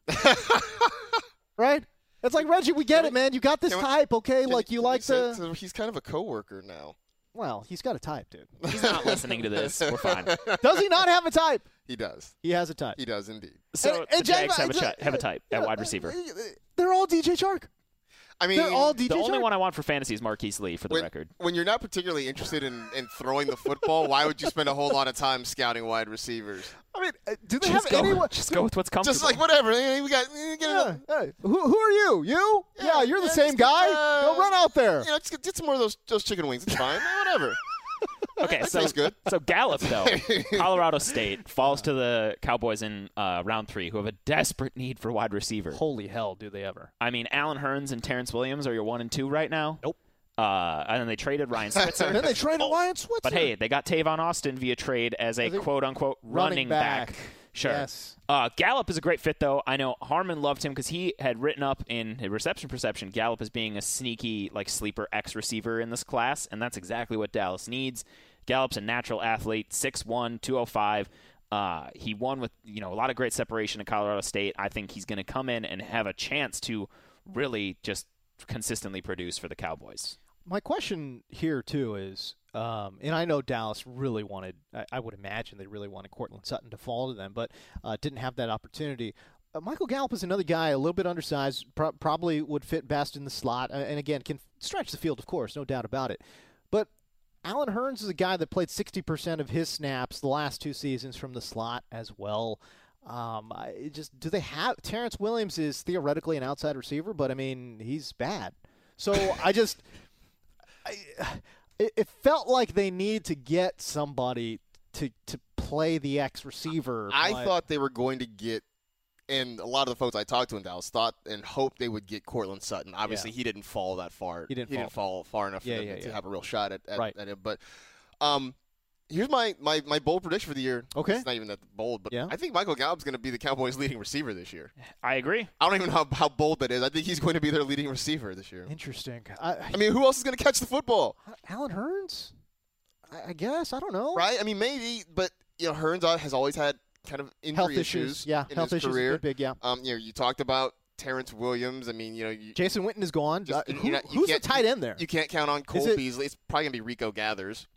Right? It's like, Reggie, we get it, man. You got this Can we- type, okay? Can like you you can like say- the so he's kind of a coworker now. Well, he's got a type, dude. He's not listening to this. We're fine. Does he not have a type? He does. He has a type. He does indeed. So And- and the Jags Jack- have a, chi- have a type yeah, at wide receiver. They're all D J Chark. I mean, They're all D J The only Chark. one I want for fantasy is Marquise Lee, for the when, record. when you're not particularly interested in, in throwing the football, why would you spend a whole lot of time scouting wide receivers? I mean, uh, do they Just have go, anyone? just go with what's comfortable. Just like whatever. eh, We got. eh, Get Yeah, it- hey, who, who are you? You? Yeah, you're the yeah, same just get, guy. uh, Go run out there. You know, just get, get some more of those those chicken wings. It's fine. Eh, whatever. Okay, That so tastes good. so Gallup though, Colorado State falls to the Cowboys in uh, round three, who have a desperate need for wide receiver. Holy hell, do they ever? I mean, Allen Hurns and Terrence Williams are your one and two right now. Nope. Uh, and then they traded Ryan Switzer. And then they traded Ryan Switzer. But hey, they got Tavon Austin via trade as a As a quote unquote running, running back. Sure. Yes. Uh, Gallup is a great fit, though. I know Harmon loved him because he had written up in his reception perception Gallup as being a sneaky, like, sleeper X receiver in this class, and that's exactly what Dallas needs. Gallup's a natural athlete, six one, two oh five. Uh, he won with, you know, a lot of great separation at Colorado State. I think he's going to come in and have a chance to really just consistently produce for the Cowboys. My question here, too, is, um, and I know Dallas really wanted, I, I would imagine they really wanted Cortland Sutton to fall to them, but uh, didn't have that opportunity. Uh, Michael Gallup is another guy, a little bit undersized, pro- probably would fit best in the slot, uh, and again, can stretch the field, of course, no doubt about it. But Allen Hurns is a guy that played sixty percent of his snaps the last two seasons from the slot as well. Um, I it just do they have Terrence Williams is theoretically an outside receiver, but I mean he's bad. So I just I, it, it felt like they need to get somebody to to play the X receiver. I but- thought they were going to get, and a lot of the folks I talked to in Dallas thought and hoped they would get Cortland Sutton. Obviously, Yeah. he didn't fall that far. He didn't he fall. didn't fall far enough for Yeah, them yeah, to yeah. have a real shot at, at, Right. at him. But um, here's my, my, my bold prediction for the year. Okay. It's not even that bold, but Yeah. I think Michael Gallup's going to be the Cowboys' leading receiver this year. I agree. I don't even know how, how bold that is. I think he's going to be their leading receiver this year. Interesting. I, I mean, who else is going to catch the football? Allen Hurns? I, I guess I don't know. Right? I mean, maybe, but you know, Hearns has always had kind of injury Health issues. Yeah, in health his issues career. is big. Yeah. Um, you know, you talked about Terrence Williams. I mean, you know, you, Jason Witten is gone. Just- Uh, you who- know, you who's the can't- tight end there? you can't count on Cole it- Beasley. It's probably gonna be Rico Gathers.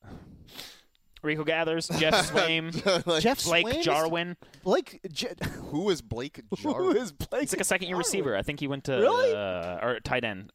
Rico Gathers, Jeff Swaim, Like, Jeff Blake Swain is- Jarwin. Blake. J- who is Blake who Jarwin? is Blake? He's like a second-year Jarwin? receiver. I think he went to Really? uh, or tight end,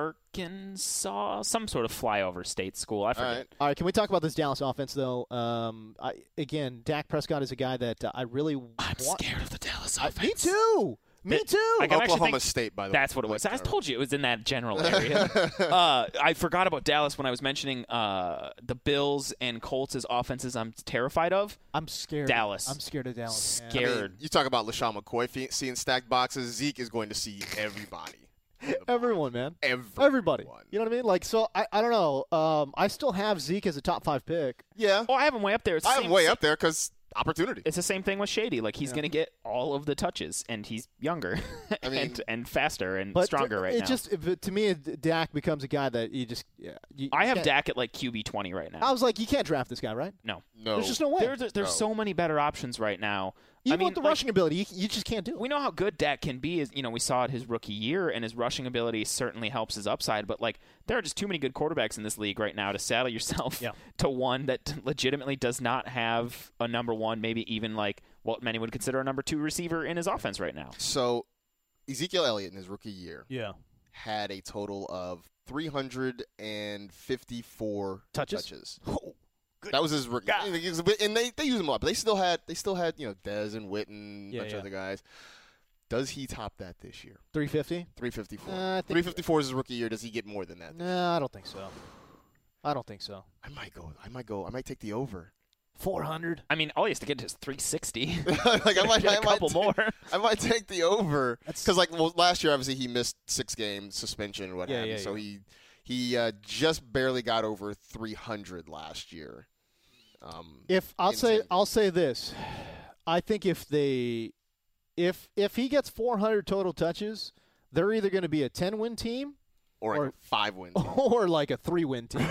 Arkansas, some sort of flyover state school. I All forget. right. All right, can we talk about this Dallas offense though? Um, I, again, Dak Prescott is a guy that uh, I really I'm want. scared of the Dallas I- offense. me too. Me Th- too. I can actually Oklahoma think State, by the way. That's what it was. I told you it was in that general area. uh, I forgot about Dallas when I was mentioning uh, the Bills and Colts' offenses I'm terrified of. I'm scared. Dallas. I'm scared of Dallas. man. I mean, Scared. you talk about LaShawn McCoy fe- seeing stacked boxes. Zeke is going to see everybody. Everyone, man. Everyone. Everybody. You know what I mean? Like, so I, I don't know. Um, I still have Zeke as a top five pick. Yeah. Oh, I have him way up there. It's the I am same- way up there because opportunity. It's the same thing with Shady. Like he's Yeah. going to get all of the touches, and he's younger, I mean- and and faster and But stronger right it now. just it, to me, Dak becomes a guy that you just. Yeah, you, I you have can't- Dak at like Q B twenty right now. I was like, you can't draft this guy, right? no, No. There's just no way. there's there's No. so many better options right now. Even I mean, with the like, rushing ability, you, you just can't do it. we know how good Dak can be. Is you know we saw it his rookie year, and his rushing ability certainly helps his upside. But like there are just too many good quarterbacks in this league right now to saddle yourself Yeah. to one that legitimately does not have a number one, maybe even like what many would consider a number two receiver in his offense right now. So Ezekiel Elliott in his rookie year Yeah. had a total of three hundred fifty-four Touches? touches. Oh, good. That was his rookie, God. and they they used him a lot, but they still had they still had you know Dez and Witten, a Yeah, bunch yeah. of other guys. Does he top that this year? three fifty? three fifty-four. Uh, I think- three fifty-four is his rookie year. Does he get more than that? No, I don't think so. I don't think so. I might go. I might go. I might take the over. four hundred? I mean, all he has to get is three sixty. like I might, Get I a might couple take- more. I might take the over That's- because, like, well, last year obviously he missed six games suspension and what Yeah, have you. yeah, So yeah. he he uh, just barely got over three hundred last year. Um, If I'll say Insane. I'll say this. I think if they if if he gets four hundred total touches, they're either going to be a ten-win team or, like or- a five win. or like a three-win team.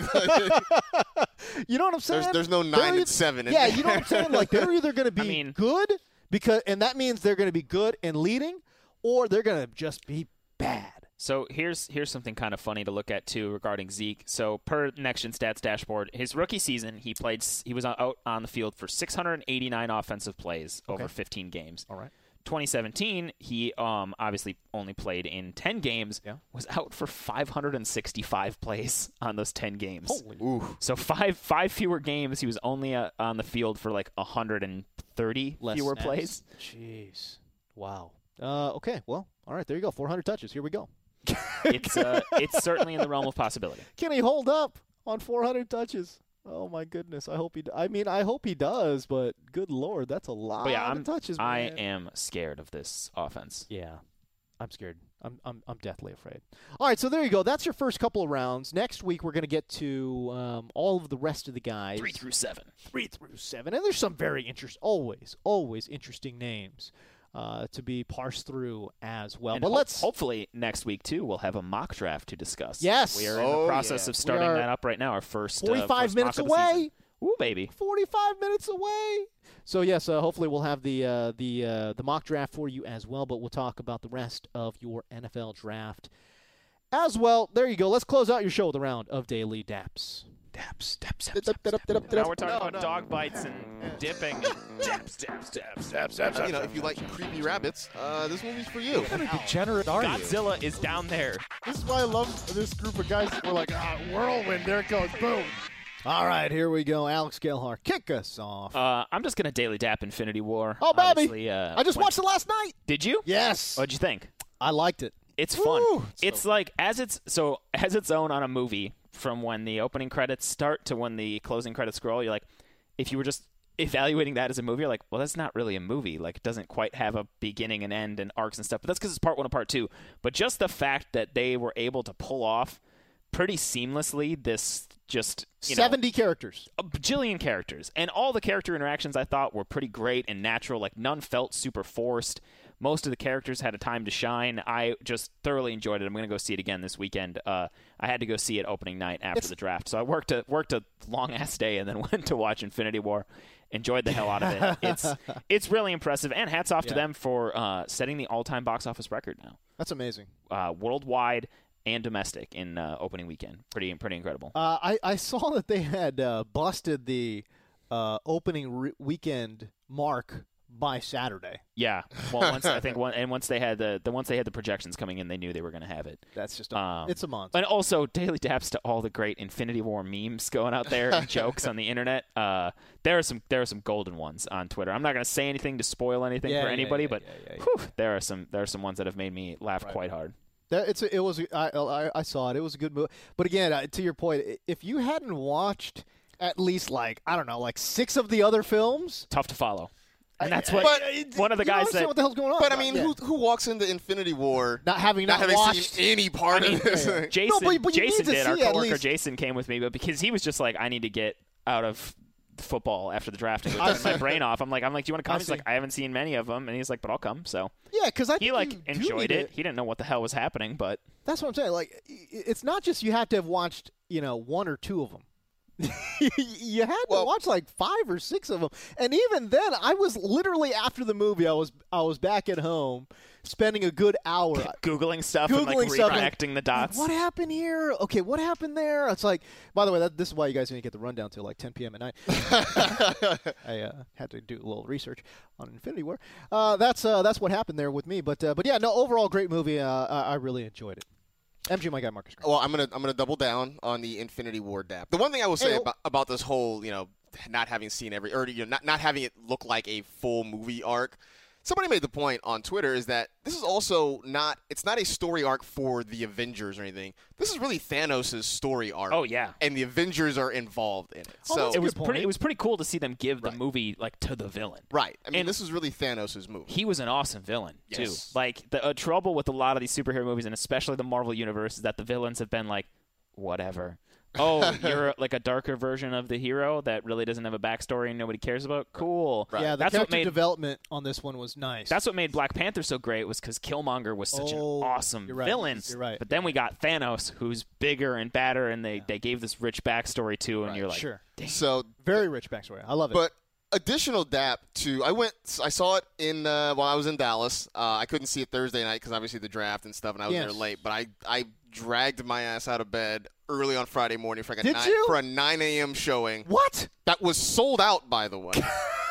You know what I'm saying? there's there's no They're nine either- and seven. In Yeah, there. you know what I'm saying? Like they're either going to be I mean- good because and that means they're going to be good and leading or they're going to just be bad. So here's here's something kind of funny to look at too regarding Zeke. So per Next Gen Stats dashboard, his rookie season he played he was out on the field for six hundred eighty-nine offensive plays over Okay. fifteen games. All right. twenty seventeen, he um obviously only played in ten games. Yeah. Was out for five hundred sixty-five plays on those ten games. Holy. Ooh. So five five fewer games. He was only uh, on the field for like one hundred thirty Less fewer snaps. plays. Jeez. Wow. Uh, okay. Well, all right. There you go. four hundred touches. Here we go. It's uh, it's certainly in the realm of possibility. Can he hold up on four hundred touches? Oh my goodness! I hope he. D- I mean, I hope he does. But good lord, that's a lot But yeah, I'm of touches. I man. am scared of this offense. Yeah, I'm scared. I'm I'm I'm deathly afraid. All right, so there you go. That's your first couple of rounds. Next week we're going to get to um, all of the rest of the guys. Three through seven. Three through seven, and there's some very interest. Always, always interesting names uh, to be parsed through as well. And but ho- let's. hopefully next week too we'll have a mock draft to discuss. Yes. we are in Oh, the process yeah. of starting We are that up right now. Our first uh, forty-five first minutes mock of the away. season. Ooh, baby. forty-five minutes away. So yes, uh, hopefully we'll have the uh, the uh, the mock draft for you as well. But we'll talk about the rest of your N F L draft as well. There you go. Let's close out your show with a round of daily daps. Daps, daps, daps, daps, daps. Now we're talking No, about no. dog bites and dipping. And daps, daps, daps, daps, daps. You know, if you like creepy rabbits, uh, this movie's for you. What kind of degenerate are you? Godzilla is down there. This is why I love this group of guys. We're like, ah, whirlwind, there it goes, boom. All right, here we go. Alex Gelhar, kick us off. Uh, I'm just gonna daily dap Infinity War. Oh, baby. Obviously, uh, I just when- watched it last night. Did you? Yes, What'd you think? I liked it. It's fun. Woo! It's like as it's so as its own on a movie from when the opening credits start to when the closing credits scroll. You're like, if you were just evaluating that as a movie, you're like, well, that's not really a movie. Like, it doesn't quite have a beginning and end and arcs and stuff. But that's because it's part one and part two. But just the fact that they were able to pull off pretty seamlessly this just you know, seventy characters. a bajillion characters, and all the character interactions I thought were pretty great and natural. Like, none felt super forced. Most of the characters had a time to shine. I just thoroughly enjoyed it. I'm going to go see it again this weekend. Uh, I had to go see it opening night after It's- the draft, so I worked a worked a long ass day and then went to watch Infinity War. Enjoyed the hell out of it. It's it's really impressive, and hats off to Yeah. them for uh, setting the all time box office record now, That's amazing. uh, worldwide and domestic in uh, opening weekend. Pretty pretty incredible. Uh, I I saw that they had uh, busted the uh, opening re- weekend mark by Saturday. Yeah. Well, once I think one, and once they had the, the once they had the projections coming in, they knew they were going to have it. That's just a, Um, it's a monster. And also, daily daps to all the great Infinity War memes going out there and jokes on the internet. Uh, there are some there are some golden ones on Twitter. I'm not going to say anything to spoil anything Yeah, for yeah, anybody, yeah, but yeah, yeah, yeah. whew, there are some there are some ones that have made me laugh Right. quite hard. That, it's a, it was I, I I saw it. It was a good movie. But again, uh, to your point, i- if you hadn't watched at least like I don't know, like six of the other films, Tough to follow. And that's I- what I- one of the you don't guys understand said. what the hell's going on. But I mean, Yeah. who who walks into Infinity War not having not not, having watched seen any part I mean, of this? yeah. Jason, No, but- but you need Jason to did. Our see at coworker least- Jason came with me, but because he was just like, I need to get out of football after the draft and go turn my brain off. I'm like, I'm like, do you want to come? I He's see. like, I haven't seen many of them, and he's like, but I'll come. So Yeah, because I he think like you do enjoyed need it. He didn't know what the hell was happening, but That's what I'm saying. Like, i- it's not just you have to have watched, you know, one or two of them. you had Well- to watch like five or six of them, and even then, I was literally after the movie. I was I was back at home, spending a good hour googling stuff and like Googling stuff, like, reconnecting the like, dots. what happened here? Okay, what happened there? It's like, by the way, that, this is why you guys didn't get the rundown till like ten p.m. at night. I uh, had to do a little research on Infinity War. Uh, that's uh, that's what happened there with me. But uh, but yeah, no, overall great movie. Uh, I, I really enjoyed it. M G, my guy, Marcus Green. Well, I'm gonna I'm gonna double down on the Infinity War dap. The one thing I will say Hey-o. about, about this whole, you know, not having seen every or you know, not not having it look like a full movie arc. Somebody made the point on Twitter is that this is also not it's not a story arc for the Avengers or anything. This is really Thanos' story arc. Oh, yeah. And the Avengers are involved in it. Oh, so that's a It was good pretty. point. It was pretty cool to see them give the Right. movie like to the villain. right. I mean, and- this is really Thanos' movie. He was an awesome villain too. Yes. Like the uh, trouble with a lot of these superhero movies, and especially the Marvel universe, is that the villains have been like, whatever. Oh, you're like a darker version of the hero that really doesn't have a backstory and nobody cares about. Cool. Yeah, the that's what character made development on this one was nice. that's what made Black Panther so great was because Killmonger was such Oh, an awesome you're right. villain. You're right. But then we got Thanos, who's bigger and badder, and they, they gave this rich backstory to, and Right. you're like, sure. So Very rich backstory. I love it. But additional dap to I went I saw it in uh, while I was in Dallas. Uh, I couldn't see it Thursday night because obviously the draft and stuff, and I was Yes. there late. But I I dragged my ass out of bed early on Friday morning for like a Did nine, you? for a nine a.m. showing. What? That was sold out, by the way.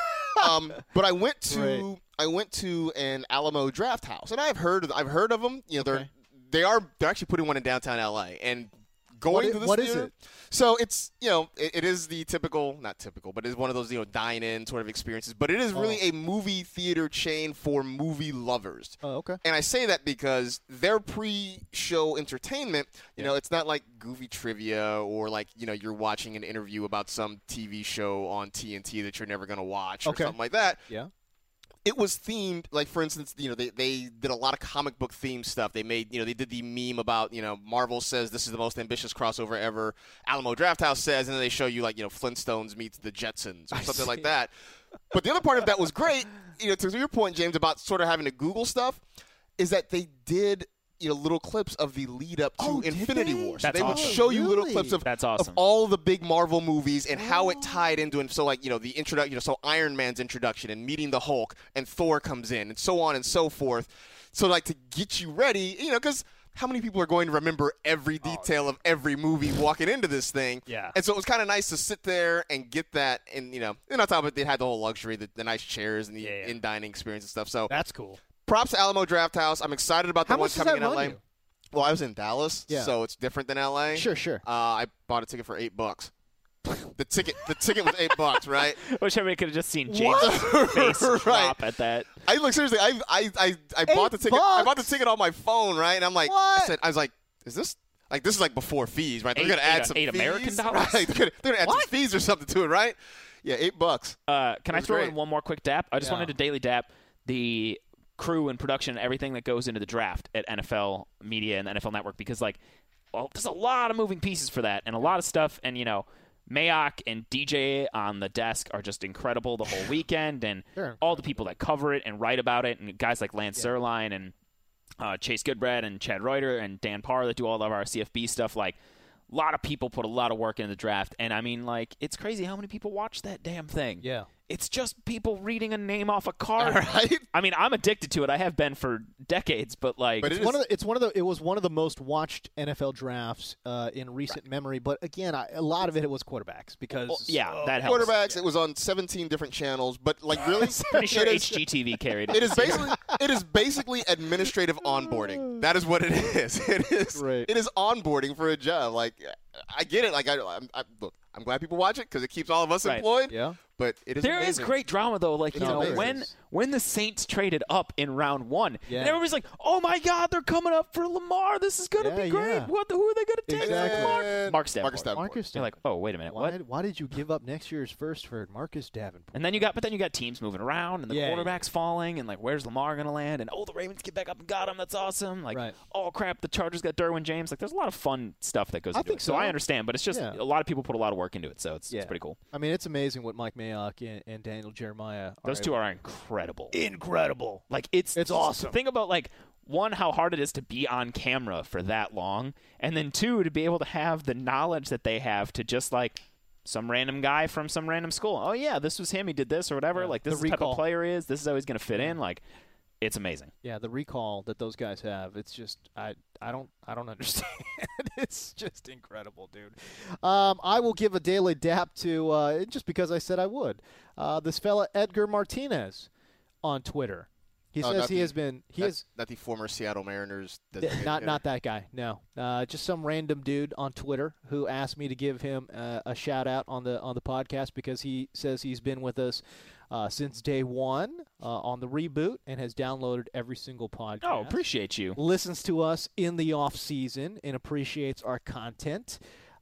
um, but I went to Right. I went to an Alamo Draft House, and I've heard I've heard of them. You know, they're Okay. they are they're actually putting one in downtown L A and going What i- to this what is theater. it? So it's you know it, it is the typical not typical, but it's one of those you know dine-in sort of experiences. But it is really Oh. a movie theater chain for movie lovers. Oh, okay. And I say that because their pre-show entertainment, you know, it's not like goofy trivia or like, you know, you're watching an interview about some T V show on T N T that you're never going to watch or Okay. something like that. Yeah. It was themed, like, for instance, you know, they, they did a lot of comic book themed stuff. They made, you know, they did the meme about, you know, Marvel says this is the most ambitious crossover ever. Alamo Drafthouse says, and then they show you, like, you know, Flintstones meets the Jetsons or I something see. like that. But the other part of that was great, you know, to your point, James, about sort of having to Google stuff, is that they did, you know, little clips of the lead up to Oh, did Infinity they? War. So That's they would awesome. show you little Really? clips of, That's of awesome. all the big Marvel movies and how it tied into it. So, like, you know, the introduction, you know, so Iron Man's introduction and meeting the Hulk and Thor comes in and so on and so forth. So, like, to get you ready, you know, because how many people are going to remember every detail of every movie walking into this thing? Yeah. And so it was kind of nice to sit there and get that. And, you know, and on top of it, they had the whole luxury, the, the nice chairs and the Yeah, yeah. in-dining experience and stuff. So, That's cool. props to Alamo Draft House. I'm excited about the How one much does coming that in run L A. you? Well, I was in Dallas, Yeah. so it's different than L A. Sure, sure. Uh, I bought a ticket for eight bucks. The ticket, the ticket was eight bucks, right? Wish everybody could have just seen James' What? face Right. drop at that. I look seriously. I I I, I bought the Eight ticket. I bought the bucks? ticket on my phone, right? And I'm like, What? I said, I was like, is this like this is like before fees, right? They're Eight- gonna add eight- some eight fees, American dollars? right? They're gonna, they're gonna add What? some fees or something to it, right? Yeah, eight bucks. Uh, can I was throw great. in one more quick dap? I just Yeah. wanted to daily dap the crew and production and everything that goes into the draft at N F L Media and the N F L Network because, like, well, there's a lot of moving pieces for that and a lot of stuff. And, you know, Mayock and D J on the desk are just incredible the whole weekend, and They're all the people that cover it and write about it, and guys like Lance Yeah. Zierlein and uh, Chase Goodbread and Chad Reuter and Dan Parr that do all of our C F B stuff. Like, a lot of people put a lot of work into the draft, and I mean, like, it's crazy how many people watch that damn thing. Yeah. It's just people reading a name off a card. Right? I mean, I'm addicted to it. I have been for decades, but like, But It's it one is- of the, it's one of the it was one of the most watched N F L drafts uh, in recent memory. But again, I, a lot of it, it was quarterbacks because well, yeah, uh, that helps. Quarterbacks. It was on seventeen different channels, but like really, Pretty sure it is- H G T V carried it. It is basically it is basically administrative onboarding. That is what it is. It is Right. it is onboarding for a job. Like I get it. Like I, I'm, I look, I'm glad people watch it because it keeps all of us Right. employed. Yeah. But it is There is amazing. great drama though, like you It's know amazing. when when the Saints traded up in round one, Yeah. and everybody's like, "Oh my God, they're coming up for Lamar! This is gonna Yeah, be great! yeah. What? The, who are they gonna take? Exactly. Lamar?" And Marcus Davenport. Marcus Davenport. Marcus. You're like, "Oh, wait a minute, why, what?" why did you give up next year's first for Marcus Davenport? And then you got, but then you got teams moving around, and the Yeah, quarterback's falling, and like, where's Lamar gonna land? And oh, the Ravens get back up and got him. That's awesome. Like, Right. oh crap, the Chargers got Derwin James. Like, there's a lot of fun stuff that goes I into think it. So so. I understand, but it's just Yeah. a lot of people put a lot of work into it, so it's, Yeah. it's pretty cool. I mean, it's amazing what Mike Mayock and, and Daniel Jeremiah. Those are two able- are incredible. incredible. Like it's It's awesome. Think about like one, how hard it is to be on camera for that long, and then two, to be able to have the knowledge that they have to just like some random guy from some random school. Oh yeah, this was him. He did this or whatever. Yeah. Like this The is the type recall. of player he is. This is how he's going to fit in. Like it's amazing. Yeah, the recall that those guys have, it's just I I don't I don't understand. It's just incredible, dude. Um, I will give a daily dap to uh, just because I said I would. Uh, this fella Edgar Martinez on Twitter. He Oh, says not he the- has been he Not, has not the former Seattle Mariners. th- designated not hitter. not that guy. No, uh, just some random dude on Twitter who asked me to give him uh, a shout out on the on the podcast because he says he's been with us uh, since day one uh, on the reboot and has downloaded every single podcast. Oh, appreciate you. Listens to us in the off season and appreciates our content.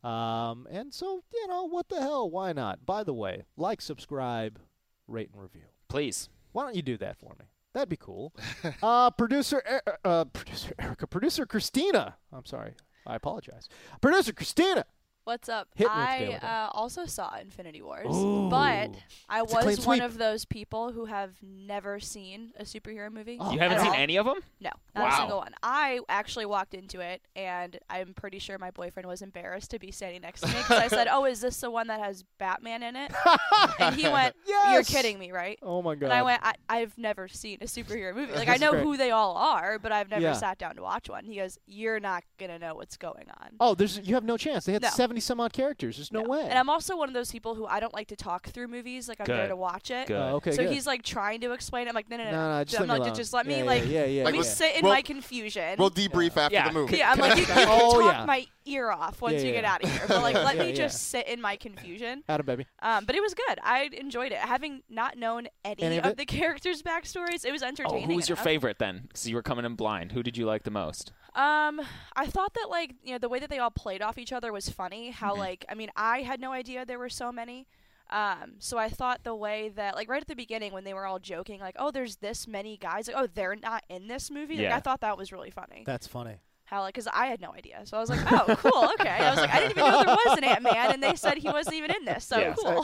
Um, and so, you know, what the hell? Why not? By the way, like, subscribe, rate, and review. Please. Why don't you do that for me? That'd be cool. uh, producer, Er- uh, producer Erica, producer Christina. I'm sorry, I apologize. Producer Christina What's up? Hit me with I Daily Dot. uh, also saw Infinity Wars, Ooh. but I It's a clean was one sweep. of those people who have never seen a superhero movie. Oh, You haven't at seen all. any of them? No, not Wow. a single one. I actually walked into it, and I'm pretty sure my boyfriend was embarrassed to be standing next to me because I said, "Oh, is this the one that has Batman in it?" And he went, "You're Yes! kidding me, right?" Oh my god. And I went, I- "I've never seen a superhero movie. Like I know great. who they all are, but I've never Yeah. sat down to watch one." He goes, "You're not gonna know what's going on." Oh, there's you have no chance. They had No. seventy some odd characters. There's no, way. And I'm also one of those people who I don't like to talk through movies. Like I'm there Good. to watch it. Good. Oh, okay, So good. he's like trying to explain it. I'm like, no, no, no. no, no, just I'm let me like, alone. just let me yeah, like, yeah, yeah, yeah, let me Like, yeah. sit in we'll- my confusion. We'll debrief after Yeah. the movie. yeah, I'm like, you, you can Oh, talk yeah. my ear off once Yeah, you yeah. get out of here. But like, let Yeah, me yeah. just sit in my confusion. Atta baby. Um, but it was good. I enjoyed it. Having not known any, Any of of, it? the characters' backstories, it was Oh, entertaining. who was your enough. favorite then? Because you were coming in blind. Who did you like the most? Um, I thought that like you know the way that they all played off each other was funny. How Mhm. like I mean I had no idea there were so many. Um, so I thought the way that like right at the beginning when they were all joking like, oh, there's this many guys, like, oh, they're not in this movie. Like, Yeah. I thought that was really funny. That's funny. How like because I had no idea, so I was like, oh, cool, okay. I was like, I didn't even know there was an Ant-Man, and they said he wasn't even in this. So Yeah. cool.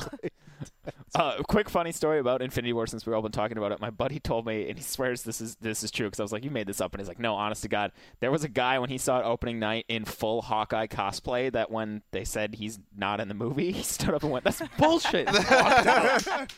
Uh, a quick funny story about Infinity War since we've all been talking about it. My buddy told me, and he swears this is this is true because I was like, you made this up. And he's like, no, honest to God. There was a guy when he saw it opening night in full Hawkeye cosplay that when they said he's not in the movie, he stood up and went, that's bullshit. and walked out.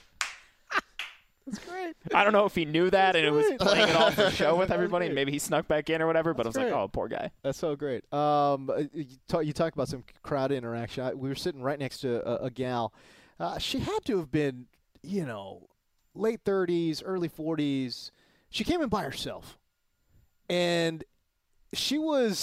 That's great. I don't know if he knew that and it was great. playing it all for show with That's everybody. great. Maybe he snuck back in or whatever, but That's I was great. like, oh, poor guy. That's so great. Um, uh, you, talk, you talked about some crowd interaction. I, we were sitting right next to a, a gal. Uh, she had to have been, you know, late thirties, early forties. She came in by herself, and she was,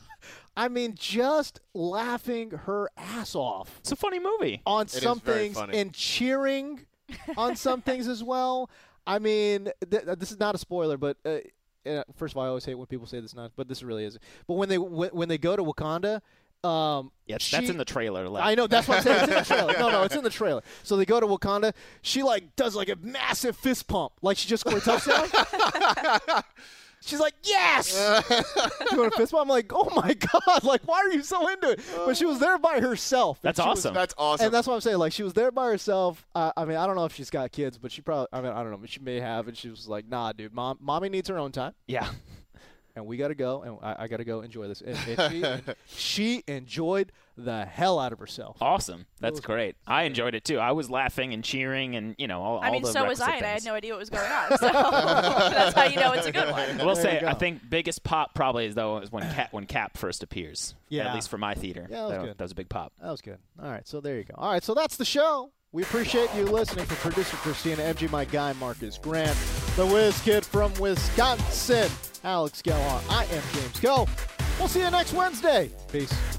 I mean, just laughing her ass off It's a funny movie. on is some very things funny. and cheering on some things as well. I mean, th- this is not a spoiler, but uh, uh, first of all, I always hate when people say this not, but this really is. But when they when, when they go to Wakanda, um, Yeah, she, that's in the trailer. Like, I know that's what I'm saying. It's in the trailer. No, no, it's in the trailer. So they go to Wakanda. She like does like a massive fist pump, like she just scored a touchdown. She's like, yes! Doing a fist pump. I'm like, oh my God, like, why are you so into it? But she was there by herself. That's And she was- awesome. That's awesome. and that's what I'm saying. Like, she was there by herself. Uh, I mean, I don't know if she's got kids, but she probably, I mean, I don't know, but she may have. And she was like, nah, dude, mom, mommy needs her own time. Yeah. And we got to go. And I, I got to go enjoy this. And, and she, and she enjoyed the hell out of herself. Awesome. That's was great. I enjoyed it too. I was laughing and cheering and, you know, all, I mean, all the so was I, requisite and I had things. no idea what was going on. So that's how you know it's a good one. I will There say, you go. I think biggest pop probably is though is when Cap when Cap first appears. Yeah. At least for my theater. Yeah, that was good. That was a big pop. That was good. All right, so there you go. All right, so that's the show. We appreciate you listening. For producer Christina, M G, my guy Marcus Grant, the Whiz Kid from Wisconsin, Alex Gellhart. I am James Go. We'll see you next Wednesday. Peace.